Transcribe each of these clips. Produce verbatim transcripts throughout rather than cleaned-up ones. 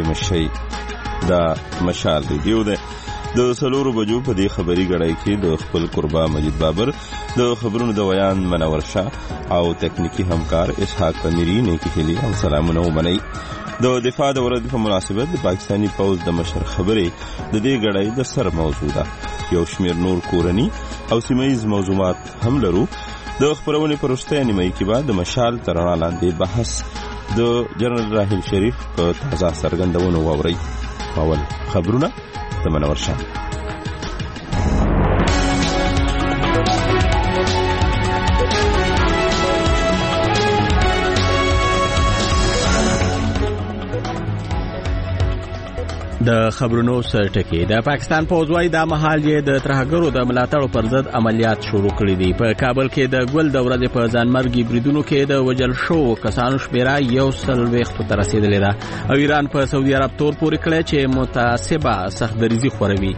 مشي دا مشال ریډیو ده. د سلورو بجو په دې خبري غړای کې د خپل قربا مجید بابر، د خبرونو د ویان منور شاه او تکنیکی همکار اسحاق امیری نه کېلي او سلامونه ومني. د دفاع د ورځې په مناسبت د پاکستانی پوز د مشر خبرې د دې غړای د سر موضوع ده. یو شمیر نور کورنی او سیمایي موضوعات هم لرو. د خبرونه پرسته نیمه کې بعد د مشال ترانه لاندې بحث د جنرال راحیل شریف په تازه سرګندونو ووري. اول خبرونه د منور شاه. د خبرونو سرټکی. د پاکستان پوځوي د مهال یې د ترهګرو د ملاتړ پر ضد عملیات شروع کړي دي. په کابل کې د ګل د ورځې په ځانمرګي بریدونو کې د وجل شو کسانو شمیره یو سل ویختو ته رسیدلې ده. او ایران په سعودي عرب تور پورې کړی چې متعصبه سختدریزي خوروي.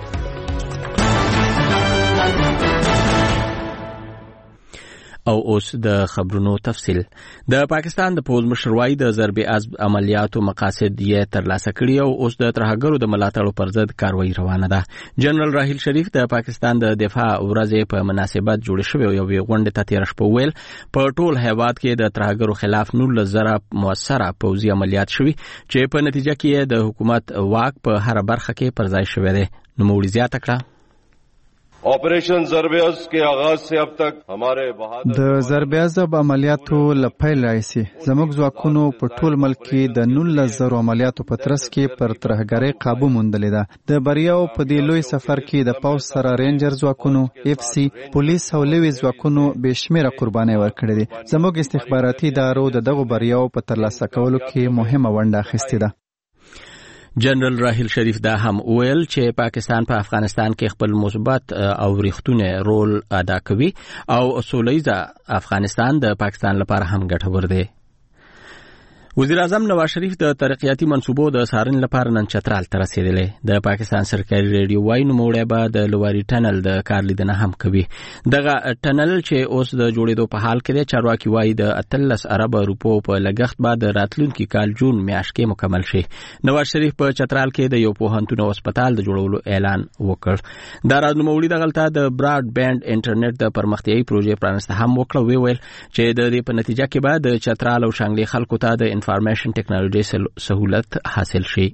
او اوس د خبرونو تفصیل. د پاکستان د پوز مشروعي د ضرب عزم عملیاتو مقاصد یې ترلاسه کړي او اوس د ترهګرو د ملاتړ پر ضد کاروایی روانه ده. جنرال راحیل شریف د پاکستان د دفاع ورځې په مناسبت جوړ شوی یو غونډه ته تیر شپه ویل په ټول هیواد کې د ترهګرو خلاف نور زره موثره پوځي عملیات شوي چې په نتیجه کې د حکومت واک په هر برخه کې پر ځای شوی دی. نو موږ زیاته کړه ऑपरेशन ज़रबेज़ के आगाज से अब तक हमारे बहादुर د ضربیازب عملیاتو لپیل راځي. زموږ ځواکونو په ټول ملک کې د نولس زره عملیاتو په ترڅ کې پر ترهګرۍ قابو موندلې ده. د بریاو په دې لوی سفر کې د پاوز سره رینجر ځواکونو، اف سی، پولیس او لوی ځواکونو بشمیره قرباني ورکړې دي. زموږ استخباراتي ادارو د دغه بریاو په ترلاسه کولو کې مهمه ونډه اخیستې ده. جنرال راحیل شریف دا هم ویل چې پاکستان په افغانستان کې خپل مثبت او ریښتونه رول ادا کوي او سولیزه افغانستان د پاکستان لپاره هم ګټور دی. وزیر اعظم نواز شریف د ترقیاتي منصوبو د سارن لپاره نن چترال ته رسیدلی. د پاکستان سرکاري ریډیو وايي نوموړی به د لواري ټنل د کار لیدنه هم کوي. دغه ټنل چې اوس د جوړېدو په حال کې دی، چارواکي وايي د اتلس ارب روپو په لګښت بعد راتلونکي کال جون میاشت کې مکمل شي. نواز شریف په چترال کې د یو پوهنتون او هسپتال د جوړولو اعلان وکړ. دا راز نوموړي دغلته د براډ بانډ انټرنیټ د پرمختیایي پروژې پرانسته هم وکړه. وی ویل چې د دې په نتیجه کې به د چترال او شانګلي خلکو ته د انفارمیشن ټیکنالوژي سہولت حاصل شي.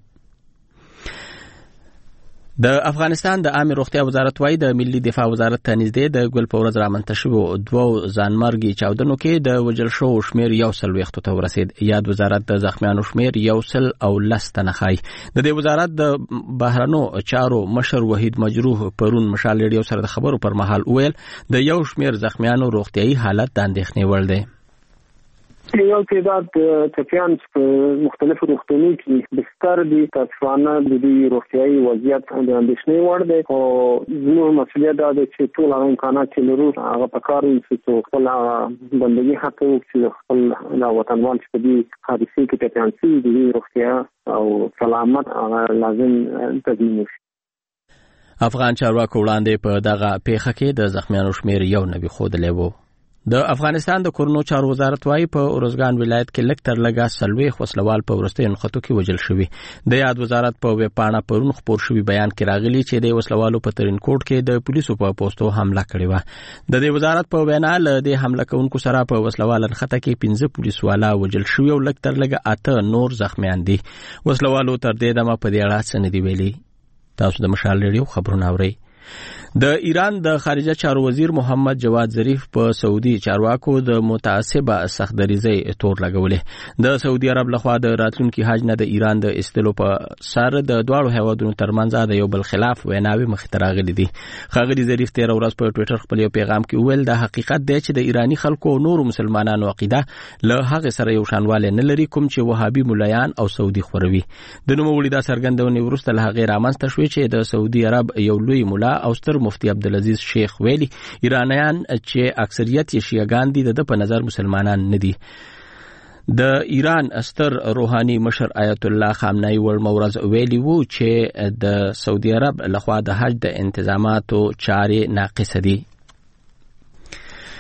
د افغانستان د عامه روغتیا وزارت وايي د ملي دفاع وزارت ته نږدې د ګل په ورځ رامنځته شوو دوو ځانمرګي چاودنو کې د وجل شو شمیر یو سل ویختو ته ورسید. یاد وزارت د زخمیانو شمیر یو سل او لس تنه ښایي. د دې وزارت د بهرنو چارو مشر وحید مجروح پرون مشال ریډیو سره د خبرو پر مهال ویل د یو شمیر زخمیانو روغتیایي حالت د اندېښنې وړ دی. یو تعداد ټپیان په مختلفو روغتونونو کې بستر دي. تاسفانه د دې روغتیایي وضعیت د اندېښنې وړ دی او زموږ مسؤلیت دا دی چې ټول هغه امکانات چې لرو هغه په کار وایو چې خپل بندګي حق وکړو، خپل وطنوال چې په دې حادثې کې ټپیان شي د دې روغتیا او سلامت هغه لازم تضمین شي. افغان چارواکو وړاندې په دغه پیښه کې د زخمیانو شمیر یو نوي ښودلی و. د افغانستان د کورونو چارو وزارت وايي په اورزګان ولایت کې لږ تر لږه څلوېښت وسلوال په وروستیو نښتو کې وژل شوي. د یاد وزارت په ویب پاڼه پرون خپور شوي بیان کې راغلي چې د وسلوالو په ترینکوټ کې د پولیسو په پوسټو حمله کړې وه. د دې وزارت په وینا له دې حمله کوونکو سره په وسلوال نښته کې پنځه پولیسوالا وژل شوي او لږ تر لږه اته نور زخمیان دي. وسلوالو تر دې دمه په دې اړه څه نه دي ویلي. تاسو د مشال ریډیو خبرونه اورئ. د ایران د خارجه چارو وزیر محمد جواد ظریف په سعودي چارواکو د متعصبه سختدریزۍ تور لګولې. د سعودي عرب لخوا د راتلونکي حج نه د ایران د استلو په سر د دواړو هیوادونو ترمنځ د یو بل خلاف ویناوي مخې ته راغلي دي. ښاغلي ظریف تېره ورځ په ټویټر خپل یو پیغام کې وویل د حقیقت دی چې د ایراني خلکو او نورو مسلمانانو عقیده له هغې سره یو شانوالی نه لري کوم چې وهابي ملایان او سعودي خوروي. د نوموړي دا څرګندونې وروسته له هغې رامنځته شوې چې د سعودي عرب یو لوی ملا او ستر مفتی عبدالعزیز شیخ ویلي ایرانیان چې اکثریت یې شیعهګان دي د په نظر مسلمانان نه دي. د ایران ستر روحاني مشر آیت الله خامنه‌ای ورمه ورځ ویلي وو چې د سعودي عرب لخوا د حج د انتظاماتو چارې ناقصه دي.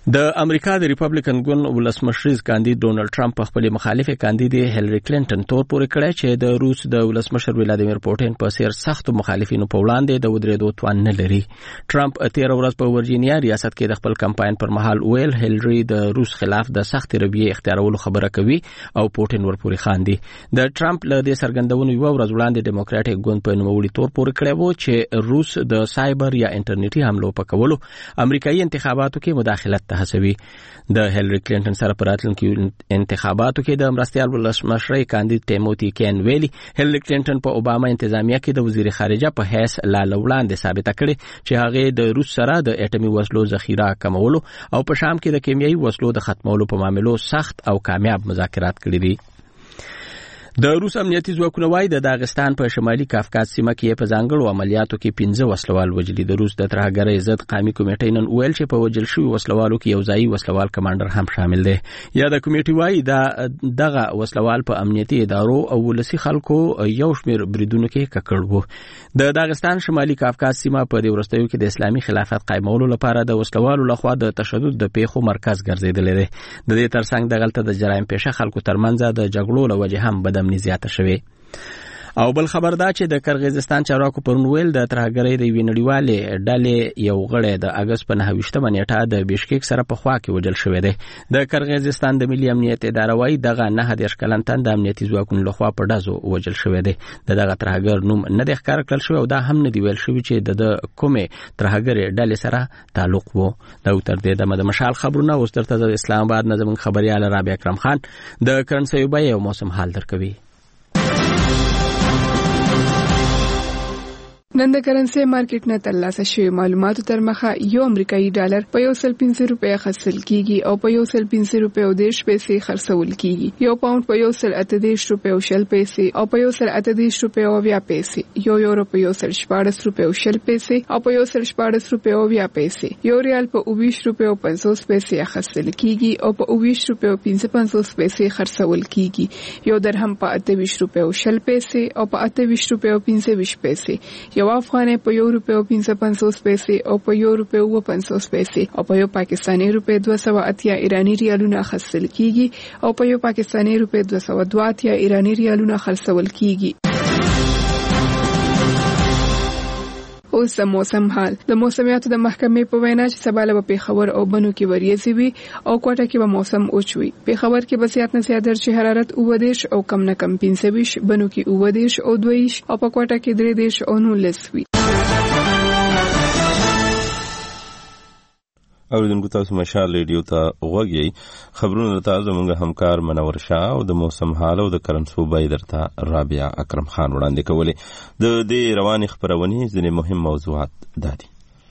د امریکا د ریپبلیکن ګوند ولسمشریز کاندید ډونالد ټرمپ په خپل مخالف کاندید هیلری کلینټن تور پورې کړی چې د روس د ولسمشر ولادیمیر پوتین په سیر سخت مخالفینو په وړاندې د ودرېدو توان نه لري. ټرمپ تیر ورځ په ورجینیا ریاست کې د خپل کمپاین پر مهال ویل هیلری د روس خلاف د سخت رویې اختیارولو خبره کوي او پوتین ورپورې خاندي. د ټرمپ له دې څرګندونې یو ورځ وړاندې ډیموکراټیک ګوند په نوموړي تور پورې کړی و چې روس د سایبر یا انټرنیټي حملو په کولو امریکایي انتخاباتو کې مداخلت ته هڅوي. د هیلری کلینټن سره په راتلونکي انتخاباتو کې د مرستیال ولسمشر کاندید ټیموتی کین ویلي هیلری کلینټن په اوباما انتظامیه کې د وزیر خارجه په حیث لا وړاندې ثابته کړې چې هغه د روس سره د اټومي وسلو ذخیره کمولو او په شام کې د کیمیاوي وسلو د ختمولو په معاملو سخت او کامیاب مذاکرات کړي دي. د روس امنیتي ځواکونه وايي د داغستان په شمالي کافکاز سیمه کې په ځانګړو عملیاتو کې پنځه وسلوال وژلي. د روس د ترهګرۍ ضد قومي کمیټې نن ویل چې په وژل شوي وسلوالو کې یو ځایي وسلوال کمانډر هم شامل دی. یا د کمیټې وايي دا دغه وسلوال په امنیتي ادارو او ولسي خلکو یو شمېر بریدونو کې ککړ وو. د داغستان شمالي کافکاز سیمه په دې وروستیو کې د اسلامي خلافت قایمولو لپاره د وسلوالو لخوا د تشدد د پیښو مرکز ګرځېدلی دی. د دې ترڅنګ دغلته د جرایم پیشه خلکو ترمنځ د جګړو له وجې هم بدامني زیاته شوې. او بل خبر دا چې د قرغیزستان چارواکو پرون ویل د ترهګرۍ د یوې نړیوالې ډلې یو غړی د اګست په نهه ویشتمه نیټه د بیشکیک سره په خوا کې وژل شوی دی. د قرغیزستان د ملي امنیت اداره وايي دغه نهه دېرش کلن تن د امنیتي ځواکونو لخوا په ډزو وژل شوی دی. د دغه ترهګر نوم نه دی ښکاره کړل شوی او دا هم نه دی ویل شوی چې د کومې ترهګرې ډلې سره تعلق و. دا تر دې دمه د مشال خبرونه اوس درته د اسلام آباد نه زموږ خبريال رابعه اکرم خان د کرنسۍ بیې او موسم حال درکوي. نن د کرنسي مارکیټ نه ترلاسه شوی معلوماتو تر مخه یو امریکایي ډالر په یو سل پنځه روپۍ خرڅل کیږي او په یو سل پنځه روپۍ او دیرش پیسې خرڅول کیږي. یو پاوند په یو سل اته دیرش روپۍ او شل پیسې او په یو سل اته دیرش روپۍ او بیا پیسې. یو یورو په یو سل شپاړس روپۍ او شل پیسې او په یو سل شپاړس روپۍ او بیا پیسې. یو ریال په اوویش روپۍ او پنځوس پیسې خرڅل کیږي او په اوویش روپۍ او پنځه پنځوس پیسې خرڅول کیږي. یو درهم په اته ویش روپۍ او شل پیسې او په اته ویش روپۍ او پنځه ویش پیسې. یو افغانۍ په یو روپۍ او پنځه پنځوس پیسې او په یو روپۍ او پنځوس پیسې او په یو پاکستاني روپۍ دوه سوه اتیا ایرانی ریالونه خرڅل کیږي او په یو پاکستاني روپۍ دوه سوه دوه اتیا ایرانی ریالونه خرڅول کیږي. اوس د موسم حال. د موسمیاتو د محکمې په وینا چې سبا له پیښور او بنو کې وریځي وي او کوټه کې به موسم اوچوي. پیښور کې به زیات نه زیات درجه حرارت اووه دېرش او کم نه کم پنځه ویشت، بنو کې اووه دېرش او دوه ویشت او په کوټه کې درې دېرش او نولس وي. اوریدونکو تاسو مشال ریډیو ته غوږی خبرونه تاسو زموږ همکار منور شاه او د موسم حال او د کرنسو بای درته رابعه اکرم خان وړاندې کولې. د دې رواني خبرونې ځینې مهم موضوعات دادي.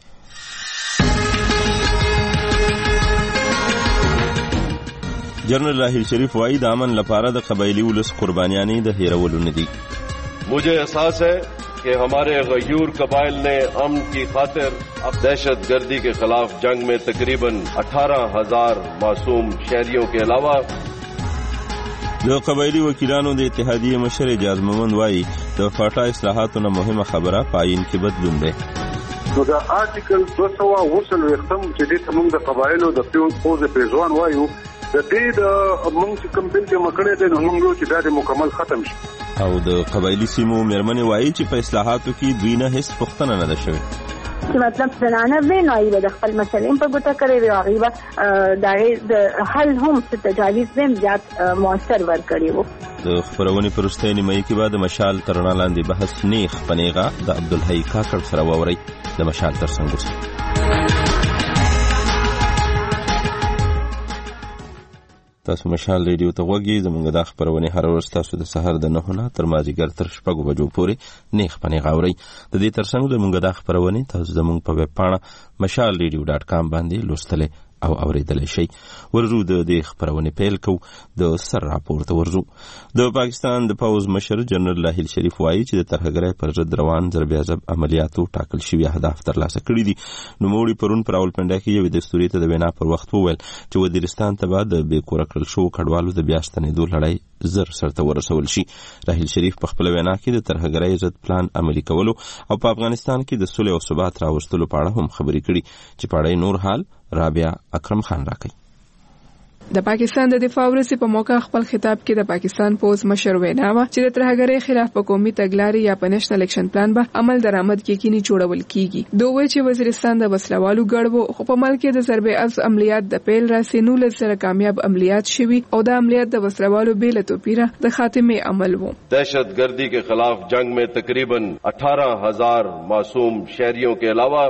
جنرال راحیل شریف وايي د امن لپاره د قبایلی ولس قربانیانې د هیرولو نه دي. मुझे एहसास है कि हमारे गयूर कबाइल ने अमन की खातिर अब दहशत गर्दी के खिलाफ जंग में तकरीबन अठारह हजार मासूम शहरियों के अलावा د قبایلی وکیلانو د اتحادیې مشر اجاز مومند وايي د فاټا اصلاحاتو نه مهمه خبره پاین کې بدلون دی. نو دا آرټیکل دوه سوه وصل وختم چې د موږ د قبایلو د پوز پریزوان وایو د دې د موږ کوم بل کې مکړې ده نو موږ چې دا مکمل ختم شي. او د قبایلی سیمو مېرمنې وايي چې په اصلاحاتو کې دوی نه هیڅ پوښتنه نه ده شوې. چې مطلب زنانه به نه وي د خپل مسلې په ګوته کوي او هغه د حل هم څه تجاویز هم زیات موثر ورکړي وو. د خبرونې پر وروستۍ نیمایي کې به د مشال تر رڼا لاندې بحث نیغ په نیغه د عبدالحی کاکړ سره واورئ. د مشال تر څنګ اوسئ. تاسو مشال ریډیو ته غوږی. زموږ د خبرونې هر ورځ تاسو د سحر د نهو نه تر مازیګر تر شپږو بجو پورې نیغ په نیغه اورئ. د دې ترڅنګ زموږ د خبرونې تاسو زموږ په ویب پاڼه مشال ریډیو ډاټ کام باندې لوستلی او اوریدلی شئ. ورزو د دې خبرونې پیل کو د سر راپور ته ورزو. د پاکستان د پوز مشر جنرال راحیل شریف وايي چې د ترهګرۍ پر ضد روان ضرب عذاب عملیاتو ټاکل شوي اهداف ترلاسه کړي دي. نوموړي پرون پر راولپنډا کې یوې دستوري ته د وینا پر وخت وویل چې وزیرستان ته به د بې کوره کړل شوو کډوالو د بیا ستنېدو لړۍ زر سرته ورسول شي. راحیل شریف په خپل وینا کې د ترهګرۍ ضد پلان عملي کولو او په افغانستان کې د صلح او ثبات راوستلو په اړه هم خبرې کړي چې په اړه نور حال رابعه اکرم خان راکړي. د پاکستان د دفاع ورځې په موقع خپل خطاب کې د پاکستان پوز مشر وینا و چې د ترهګرۍ خلاف په قومي تګلارې یا په نېشنل اکشن پلان به عمل درآمد یقیني جوړول کیږي. دوی وایي چې وزیرستان د وسلوالو ګړو خو په ملک کې د ضربې از عملیات د پیل راسینو لسره کامیاب عملیات شوي او د عملیات د وسلوالو بیل توپیره د خاتمه عمل وو. دہشت گردی کے خلاف جنگ میں تقریباً اٹھارہ ہزار معصوم شہریوں کے علاوہ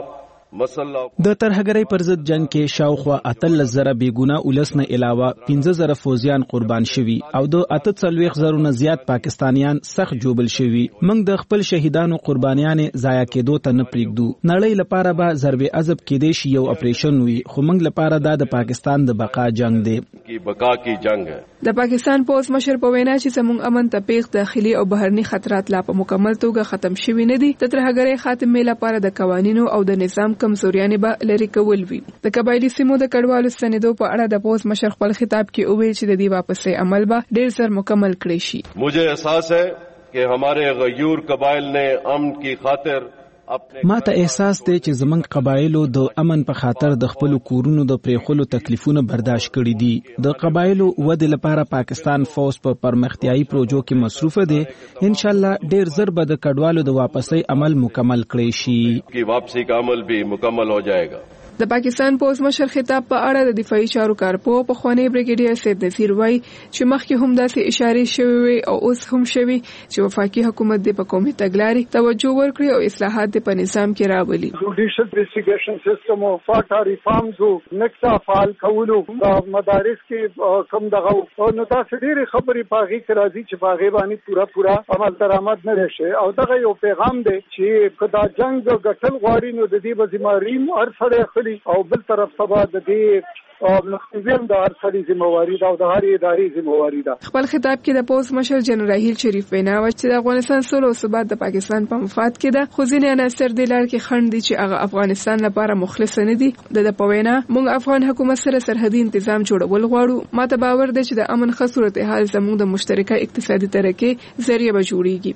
د ترهګرۍ پر ضد جنگ کې شاوخوا اتلس زره بیګونه ولس نه علاوه پنځه زره فوجیان قربان شوي او د اته څلوېښت زره نه زیات پاکستانیان سخت جوبل شوي. موږ د خپل شهیدانو قربانیان ضایع کېدو ته نه پرېږدو. نړۍ لپاره به ضرب عذب کېدی شي یو اپریشن وي خو موږ لپاره دا د پاکستان د بقا جنگ دی. کی بقا کی جنگ ہے. د پاکستان پوز مشر په وینا چې زموږ امن ته پیغ داخلي او بهرني خطرات لا په مکمل توګه ختم شوي نه دي. د ترهګرۍ خاتمه لپاره د قوانینو او د نظام کمزوریانه به لري کول وي. د قبایلی سیمو د کډوالو ستنېدو په اړه د پوز مشر خپل خطاب کې وویل چې د دې واپسې عمل به ډېر زر مکمل کړی شي. مجھے احساس ہے کہ ہمارے غیور قبائل نے امن کی خاطر ما ته احساس دی چې زمونږ قبایلو د امن په خاطر د خپل کورونو د پریخلو تکلیفونه برداشت کړي دي. د قبایلو ودې لپاره پاکستان فوج په پرمختیایي پروژو کې مصروف دی. ان شاء الله ډېر زر به د کډوالو د واپسۍ عمل مکمل کړي شي. کی واپسی کا عمل بھی مکمل ہو جائے گا. د پاکستان پوز مشر خطاب په اړه د دفاعي چارو کارپو په خوانی بریګیډیر سید نصیر وای چې مخکې هم داسې اشاره شوی او اوس هم شوی چې وفاقي حکومت د قومي تګلارې توجه ورکړي او اصلاحات په نظام کې راولي. جوډیشل انویسټیګیشن سیستم او فاټا ریفارمز او نکتا فعال کولو د مدارس کې کم دغه نو تاسو ډېری خبرې پاغي کې راځي چې پاغي باندې پورا پورا عمل درآمد نه راشي او دغه یو پیغام دی چې کدا جنگ ګټل غواړي نو د دې بزماریم هر سره او بل طرف سبا د دې او نخوزیم د هر سړي ذمہواری ده او د هر ادارې ذمہواری ده. خپل خطاب کې د پوز مشر جنرال راحیل شریف وینا و چې د افغانستان صلح او ثبات د پاکستان په مفاد کې ده. خو ځینې عناصر د لار کې خنډ دي چې هغه افغانستان لپاره مخلص نه دي. د پوینا موږ افغان حکومت سره سرحدي تنظیم جوړول غواړو. ماته باور دی چې د امن ښه صورتحال زموږ د مشترکه اقتصادي ترقۍ ذریعہ به جوړیږي.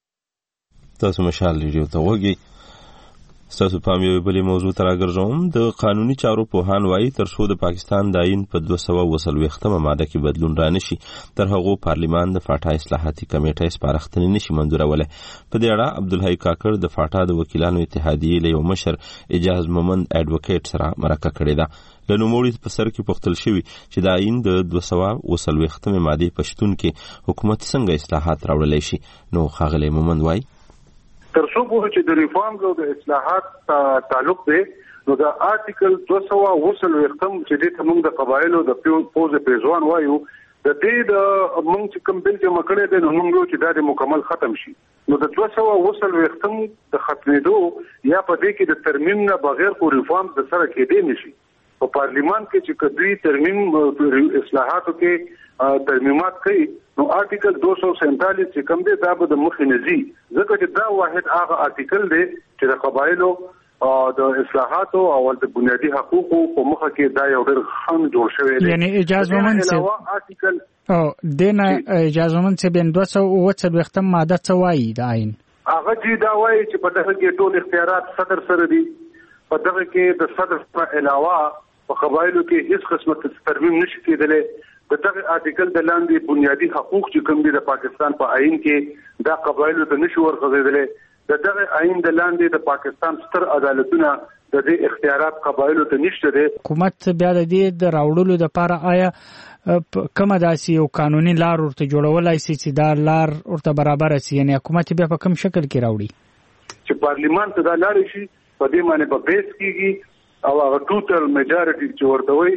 تاسو مشال ریډیو ته وګورئ. ستاسو پام یو بلې موضوع ته راګرځوم. د قانوني چارو پوهان وایي تر څو د پاکستان د آئین په دوه سوه اووه څلوېښتمه ماده کې بدلون رانشي تر هغو پارلیمان د فاټا اصلاحاتي کمیټې سپارښتنې نشي منظورولی. په دې اړه عبدالحی کاکړ د فاټا د وکیلانو اتحادیې له یو مشر اجاز مومند اډوکیټ سره مرکه کړې ده. له نوموړي په سر کې پوښتل شوي چې د آئین د دوه سوه اووه څلوېښتمې مادې په شتون کې حکومت څنګه اصلاحات راوړلی شي. نو ښاغلی مومند وایي تر څو پورې چې د ریفارم او د اصلاحات تعلق دی نو د آرټیکل دوه سوه اووه څلوېښتم چې د موږ د قبایلو د پوز پیژوان وایو د دې د موږ چې کوم بل کې مکړې ده نو موږ چې دا د مکمل ختم شي. نو د دوه سوه اووه څلوېښتم د ختمېدو یا په دې کې د ترمیم نه بغیر خو ریفارم د سره کېدی نشي. په پارلیمان کې چې کدوی ترمیم اصلاحاتو کې ترمیمات کوي نو آرټیکل دوه سوه سینتالیس چې کوم دی دا به د مخې نه ځي ځکه چې دا واحد هغه آرټیکل دی چې د قبایلو د اصلاحاتو او د بنیادي حقوقو په مخه کې دا یو ډېر خام جوړ شوی دی. یعنی اجازه مومند چې آرټیکل او دنه اجازه مومند چې بین دوه سوه اووه څلوېښتم ماده څه وایي د آئین هغه چې دا وایي چې په دغه کې ټول اختیارات صدر سره دي. په دغه کې د صدر څخه علاوه په قبایلو کې هیڅ قسمه ترمیم نشي کېدلی. د دغه آرټیکل د لاندې بنیادي حقوق چې کوم دي د پاکستان په آئین کې دا قبایلو ته نشي ورغځېدلی. د دغه آئین د لاندې د پاکستان ستر عدالتونه د دې اختیارات قبایلو ته نشته دي. حکومت بیا د دې د راوړلو لپاره آیا کومه داسې یو قانوني لار ورته جوړولای شي چې دا لار ورته برابر شي؟ یعنی حکومت بیا په کوم شکل کې راوړي چې پارلیمان ته دا لار شي په دې باندې په بیس کېږي او هغه ټوټل میجارټي چې ورته وایي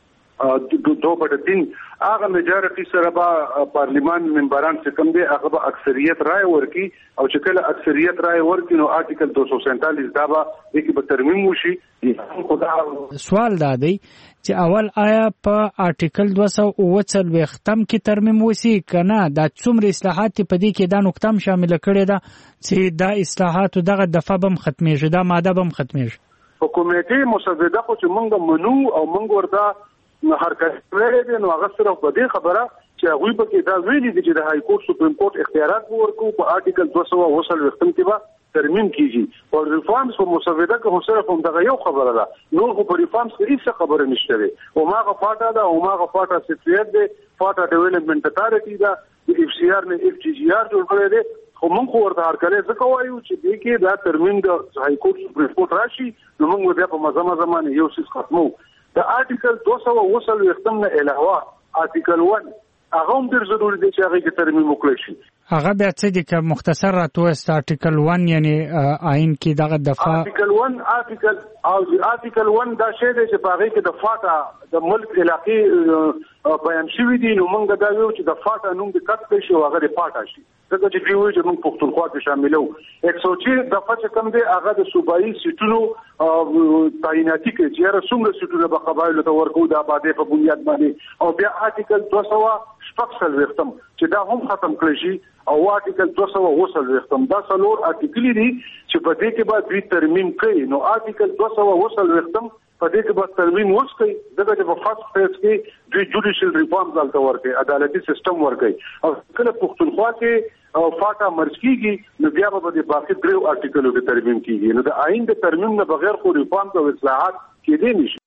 دو بټه تین هغه میجارټي سره به پارلیمان ممبران چې کوم دي هغه به اکثریت رائے ورکي او چې کله اکثریت رائے ورکي نو آرټیکل دوه سوه سینتالیس دا به کې به ترمیم وشي. سوال دا دی چې اول آیا په آرټیکل دوه سوه اووه څلوېښتم کې ترمیم وشي که نه؟ دا څومره اصلاحات په دې کې دا نقطه هم شامله کړې ده چې دا اصلاحاتو دغه دفعه به هم ختمېږي دا ماده به هم ختمېږي. په کمیټې مسوده خو چې موږ منو او موږ ورته حرکت کړی دی نو هغه صرف په دې خبره چې هغه په کې دا ویلي دي چې د های کورټ سپریم کورټ اختیارات ورکو په آرټیکل دوه سوه وصل وختم کې به ترمیم کیږي او ریفارمز په مسوده کې هم سره کوم دغه یو خبره ده نور خو په ریفارمز کې هیڅ خبره نشته وي او ماغه فاټا ده او ماغه فاټا سټریټ ده فاټا ډیولپمنٹ اتارټي ده د اف سی آر نه اف جی جی آر جوړ کړی دی خو موږ خو ورته هرکله ځکه وایو چې دې کې دا ترمیم د های کورټ سپریم کورټ راشي نو موږ بیا په مزه زمانه یو څه ختمو د آرټیکل دوه سوه وصل وختم نه علاوه آرټیکل ون هغه هم ډېر ضروري دی چې هغه کې ترمیم وکړي شي. هغه بیا څه دي که مختصر راته آرټیکل ون یعنی آئین کې دغه دفعه آرټیکل ون آرټیکل او آرټیکل ون دا شی دی چې په هغه کې د فاټا د ملک علاقې بیان شوی دي نو موږ دا ویو چې د فاټا نوم د کټ کړي شي او هغه د فاټا شي ځکه چې دوی چې موږ پښتونخوا کې شاملو یک سو چې د فاټا کم دی هغه د صوبایي سیټونو تعیناتي کې چې هر څومره سیټونه به قبایلو ته ورکو د آبادۍ په بنیاد باندې او بیا آرټیکل دوه سوه شپږ څلوېښتم چې دا هم ختم کړی شي او آرټیکل دوه سوه اووه څلوېښتم دا څلور آرټیکل دي چې په دې کې به دوی ترمیم کوي نو آرټیکل دوه سوه اووه څلوېښتم په دې کې به ترمیم وشي دغه چې په فرست فیز کې دوی جوډیشل ریفارمز دلته ورکوي عدالتي سیستم ورکوي او کله پښتونخوا کې او فاټا مرج کیږي نو بیا به د باقي درو آرټیکلو کې ترمیم کیږي نو د آئین د ترمیم نه بغیر خو ریفارمز او اصلاحات کېدای نشي.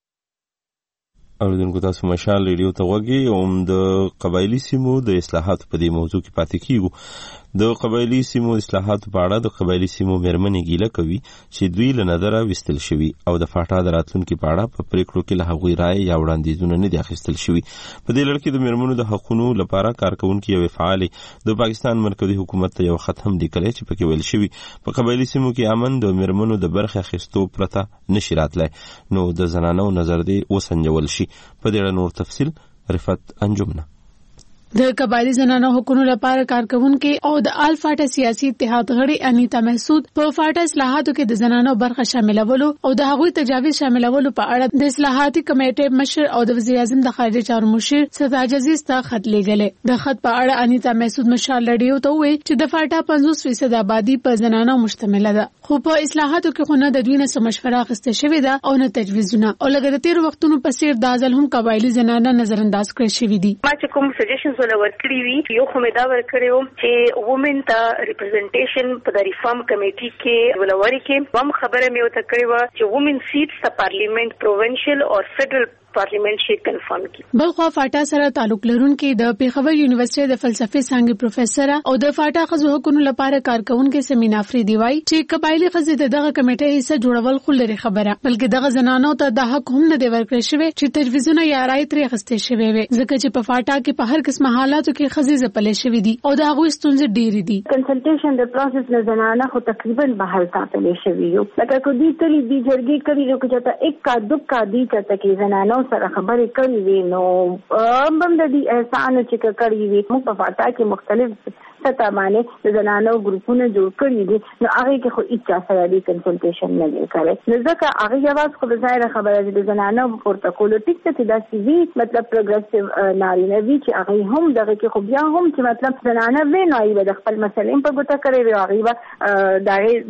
اوریدونکو تاسو مشال ریډیو ته وګورئ او د قبایلی سیمو د اصلاحات په دې موضوع کې پاتې کیږو. د قبایلی سیمو اصلاحات په اړه د قبایلی سیمو مېرمنې ګیله کوي چې دوی له نظره وستل شوی او د فاټا د راتلونکو په اړه په پریکړو کې له هغوی رائے یا وړاندیزونه نه دي اخیستل شوی. په دې لړ کې د مېرمنو د حقوقو لپاره کارکونکو یو فعال د پاکستان مرکزی حکومت ته یو خط هم لیکلی چې پکې ویل شوی په قبایلی سیمو کې امن د مېرمنو د برخه اخیستو پرته نشي راتلی نو د زنانو نظر دی وسنجول شي. په دې اړه نور تفصیل رفعت انجمنه. د قبایلی زنانو حقوقو لپاره کارکونکو او د آل فاټا سیاسي اتحاد غړي انیتا محسود په فاټا اصلاحاتو کې د زنانو برخه شاملولو او د هغوی تجاویز شاملولو په اړه د اصلاحاتي کمیټې مشر او د وزیر اعظم د خارجه چارو مشر سردار عزیز ته خط لیږلی. د خط په اړه انیتا محسود مشال رډیو ته وویل چې د فاټا پنځوس فیصد آبادی په زنانو مشتمله ده خو په اصلاحاتو کې خو نه د دوی نه څه مشوره اخیستل شوې ده او نه تجویزونه او لکه د تېرو وختونو په څېر دا ځل هم قبایلی زنانه نظر انداز کړل شوي دي. ما چې کوم سجیشنز ورکړي وي یو خو مې دا ورکړی وم چې وومن ته ریپرزنټیشن په د ریفارم کمیټي کې ولوري کې هم خبره مې وته کړې وه چې وومن سیټس د پارلیمنت پروونشل او فیډرل پارلیمنت شي کنفرم کی. بلخوا فاټا سره تعلق لرونکي د پیښور یونیورسيټي د فلسفې څانګې پروفیسور او د فاټا خزو حقوقو لپاره کارکونکو سیمین افریدي وای چې قبایلی خزې د دغه کمیټې حصہ جوړول خو لري خبره بلکې دغه زنانو ته د حق هم نه دی ورکړل شوی چې تجویزونه یا رائے ترې اخیستل شوی وي ځکه چې په فاټا کې په هر قسمه حالاتو کې خزې ځپلې شوی دي او د هغوی ستونزې ډېرې دي. کنسلټیشن د پروسس نه زنانه خو تقریبا بهر ساتلې شوی یو لکه کو دي تلې دي جرګې کړي نو چې تا یک کا دو کا دي چې کې زنانو سره خبرې کړي وي نو هم د دې احسان چې کړي وي موږ په فاټا کې مختلف ستا باندې د زنانو ګروپونه جوړ کړي دي نو هغه کې خو هیڅ سره دې کنسلټیشن نه کړي نو ځکه هغه یواز خو د ظاهر خبره ده د زنانو پروتوکول ټیک ته د سی وی مطلب پروګرسیو نارینه وی چې هغه هم دغه کې خو بیا هم چې مطلب زنانه وینای د خپل مسلې په ګوته کوي او هغه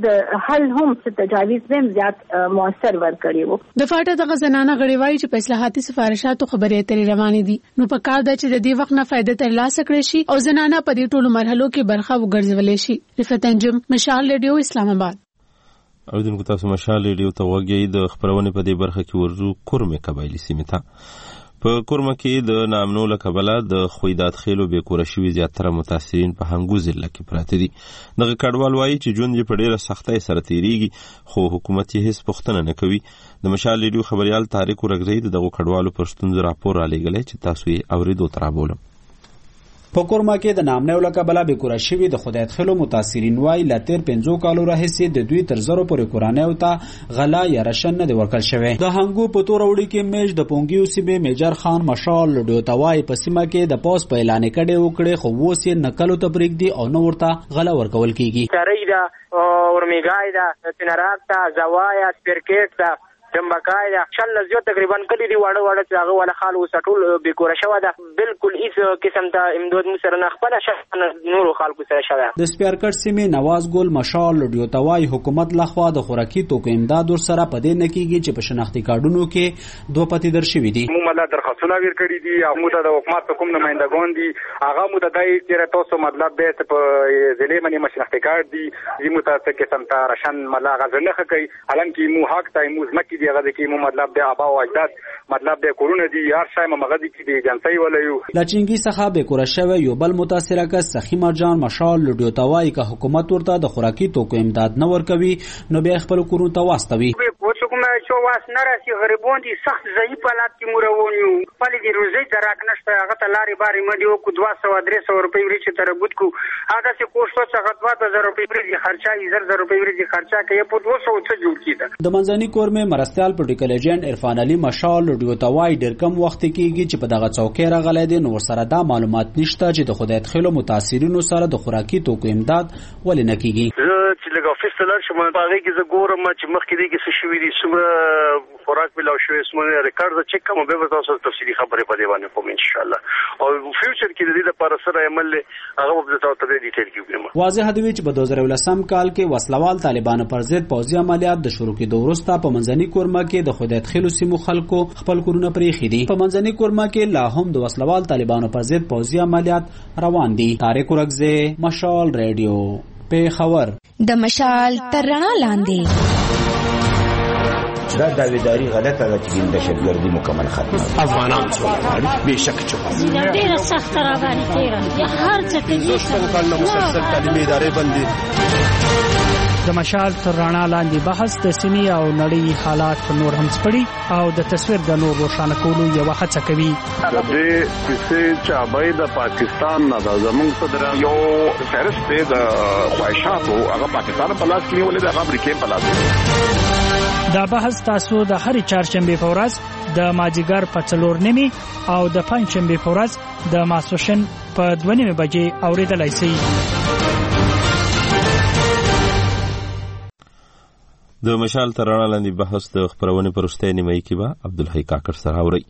د حل هم تجاویز هم زیات موثر ورکړي وو. د فاټا دغه زنانه غړي وایي چې په اصلاحاتي سفارشاتو خبرې اترې روانې دي نو په کار ده چې د دې وخت نه فائدې ترلاسه کړي شي او زنانه په دې ټولو مرحلو کې برخه وګرځولې شي. رفعت انجم مشال ریډیو اسلام آباد. اوریدونکو تاسو مشال ریډیو ته وګورئ د خبرونه په دې برخه کې ورزو کورمه قبایلی سیمه ته په کورمه کې د نامنو لکبله د خویدات خېلو به کور شوی زیاتره متاثرین په هنګو ضلع کې پراته دي. دغه کډوال وایي چې ژوند یې په ډیره سختۍ سره تیریږي خو حکومت یې هیڅ پوښتنه نه کوي. د مشال ریډیو خبريال طارق ورغزی دغه کډوالو پر ستونزو راپور را لېږلی چې تاسو یې اوریدو تر بولم. په کورما کې د نامنه لکبله به کور شوی د خدایت خېلو متاثرین وایي لاتر پنځو کالو راهیسې د دوی تر زرو پورې کورانه او ته غلا یا رشن نه دی ورکړل شوی. د هنګو په تور وړي کې میج د پونګیو سیمه میجر خان مشال لډو توای په سیمه کې د پوس په اعلان کړي وکړي خو وسې نقلو تبریک دی او نو ورته غلا ورکول کیږي. چریدا او ورمیګای دا تنراک تا زوایا سپیرکټ تا جنبکای دا شل زیات تقریبا کلی دی واړه واړه چې هغه ولا خال وسټول به کور شوه دا بالکل هیڅ قسم ته امداد مو سره نه خپل شخص نور خلکو سره شوه. د سپیرکټ سیمې نواز ګل مشال لډیو توای حکومت لخوا د خوراکي توکو امداد ور سره پدې نه کیږي چې په شناختی کارډونو کې دوه پتی در شوی دي. مو مله درخواستونه ور کړی دي هغه ته د حکومت کوم نمائندګان دي هغه مو د دای چې تاسو مطلب به په ضلع باندې مشناختی کارت دي زمو ته کې سم ته راشن مله غزنه کوي حالان کې مو حق ته مو ځمکې دی هغه کې مو مطلب د ابا او اجداد مطلب د کورونه دي یار شای مغه دي کې دي جنسي ولایو لچینګي څخه به کور شوی یو بل متاثره کس سخی مرجان مشال لډیو توای که حکومت ورته د خوراکي توکو امداد نه ورکوي نو به خپل کورونو ته واستوي. کومه چې واس نه راسي غریبون دي سخت ضعیف حالات کې مورونیو په دې روزي دراک نشته هغه ته لاري باري مدي او کو دوه سوه درې سوه روپۍ ورچ تر بوت کو هغه څه کوشش څنګه دوه هزار روپۍ ورچ خرچا یې زر روپۍ ورچ خرچا کوي په دوه سوه څه جوړ کیده. د منځني کورمه مرستيال پولیټیکل ایجنټ عرفان علي مشال لډیو توای ډیر کم وخت کېږي چې په دغه چوکۍ راغلی دي نو سره دا معلومات نشته چې د خدای تخلو متاثرینو سره د خوراکي توکو امداد ولې نه کیږي. زه چې لږ افیس ته لاړ شم هغه کې زه ګورم چې مخکې دې کې څه شوي دي څومره خوراک ملاو شوی اسمه ریکارډ چک کوم به تاسو تفصیلی خبرې په دی باندې کوم ان شاء الله او فیوچر کې د دې لپاره سره عمل هغه به تاسو ته ډیټیل کیږم. واضح دی چې په دوه هزار ولسم کال کې وسلوال طالبانو پر ضد پوځي عملیات د شروع کېدو وروسته په منځني کورما کې د خودت خلو سیمو خلکو خپل کورونه پرې خېدي. په منځني کورما کې لا هم د وسلوال طالبانو پر ضد پوځي عملیات روان دي. طارق ورغزه مشال رادیو په خبر د مشال ترنا لاندې دا داویداری غلطه ده چې د دهشتګردي مکمل ختمه افغانان څو به شک چې ډیره سخت را باندې تیرا هر څه کې کله مسلسل تعلیمي ادارې باندې د مشال تر رڼا لاندې بحث د سیمې او نړۍ حالات نور هم سپړي او د تصویر د نور روښانه کولو یو هڅه کوي. د دې چې چابای د پاکستان نه د زمونږ صدر یو فهرست د خواهشاتو هغه پاکستان په لاس کې ولې د امریکا په لاس. دا بحث تاسو د هر چهارشنبه په ورځ د ماجیګر په څلور نیمه او د پنځشنبه په ورځ د ماسوشن په دوه نیمه بجې اوریدلای شئ. د مشال ترانه لاندې بحث د خبرونه پرسته نیمه کې با عبدالحی کاکر سره اوري.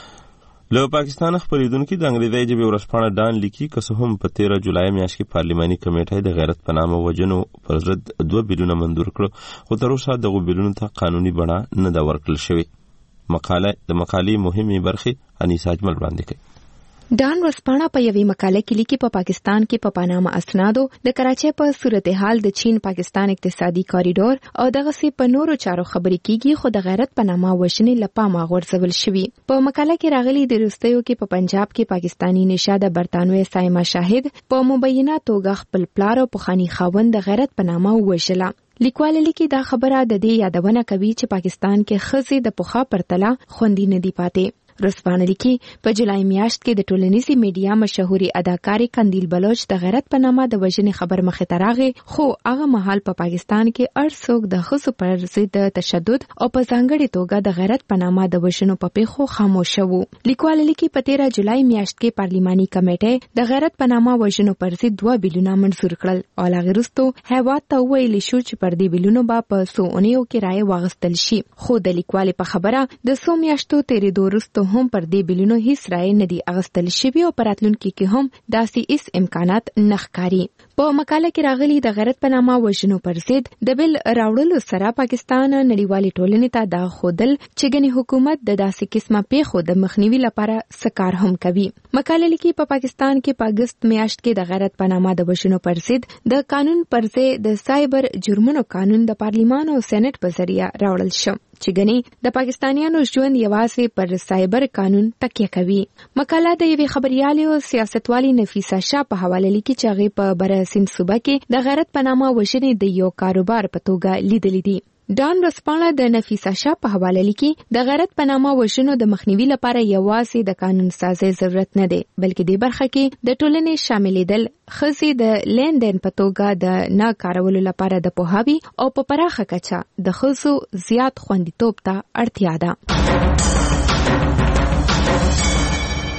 له پاکستان خبرېدونکو د انګریزي ژبې ورسپانه ډان لیکي که څه هم په تیرہ جولای میاشت کې پارلماني کمیټه د غیرت په نامه وجنو پر ضد دوه بیلونه منظور کړو خو تر اوسه دغه بیلونو ته قانوني بڼه نه دا ورکړل شوی. مقاله د مقالې مهمه برخه انیسا اجمل وړاندې کوي. ډان ورسپانه په یوې مقاله کې لیکي په پاکستان کې په پاناما اسنادو د کراچۍ په صورتحال د چین پاکستان اقتصادي کاریډور او دغه سي په نورو چارو خبرې کیږي خو د غیرت په نامه وشنې لپاره غورځول شوی. په مقاله کې راغلي د روستیو کې په پنجاب کې پاکستانی نشاده برتانوي سایما شاهد په مبینه توګه خپل پلار او پخانی خاوند د غیرت په نامه وشله. لیکوال لیکي دا خبره د دې یادونه کوي چې پاکستان کې خزي د پخا پرتله خوندې نه دی پاتې. رسپانه لیکي په جولای میاشت کې د ټولنیزي میډیا مشهوري اداکاري کندیل بلوچ د غیرت په نامه د وژنې خبر مخه تراغه خو هغه مهال په پاکستان کې ارڅوک د خصو پر ضد تشدد او په ځانګړي توګه د غیرت په نامه د وژنو په پیښو خاموش وو. لیکوال لیکي په تیرہ جولای میاشت کې پارلماني کمیټه د غیرت په نامه وژنو پر ضد دوه بیلونه منظور کړل او لاغه وروسته هیواد ته ویل شو چې پر دې بیلونو به په سونیو کې رائے واغستل شي. خو د لیکوال په خبره د سو میاشتو تیرې دوه هم پر دې بیلونو هیڅ رائے نه دی اغستل شوی او پراتلونکو کې هم داسې هیڅ امکانات نه ښکاري. په مقاله کې راغلي د غیرت په نامه وژنو پر ضد د بیل راوړلو سره پاکستان نړیوالې ټولنې ته دا خودل چې ګنې حکومت د داسې قسمه پیښو د مخنیوي لپاره سکار هم کوي. مقاله لیکي په پاکستان کې په اگست میاشت کې د غیرت په نامه د وژنو پر ضد د قانون پر ځای د سایبر جرمونو قانون د پارلیمان او سېنات په ذریعہ راوړل شو چې ګنې د پاکستانیانو ژوند یوازې پر سایبر قانون تکیه کوي. مقاله د یوې خبريالې او سیاستوالې نفیسه شاه په حواله لیکي چې هغه په بر سند صوبه کې د غیرت په نامه وژنې د یو کاروبار په توګه لیدلې دي. ډان رسپانه د نفیسه شاه په حواله لیکي د غیرت په نامه وژنو د مخنیوي لپاره یوازې د قانون سازي ضرورت نه دی بلکې د برخه کې د ټولنې شاملېدل خزي د لیندین په توګه د نه کارولو لپاره د پوهاوی او په پراخه کچه د خزو زیات خوندیتوب ته اړتیا ده.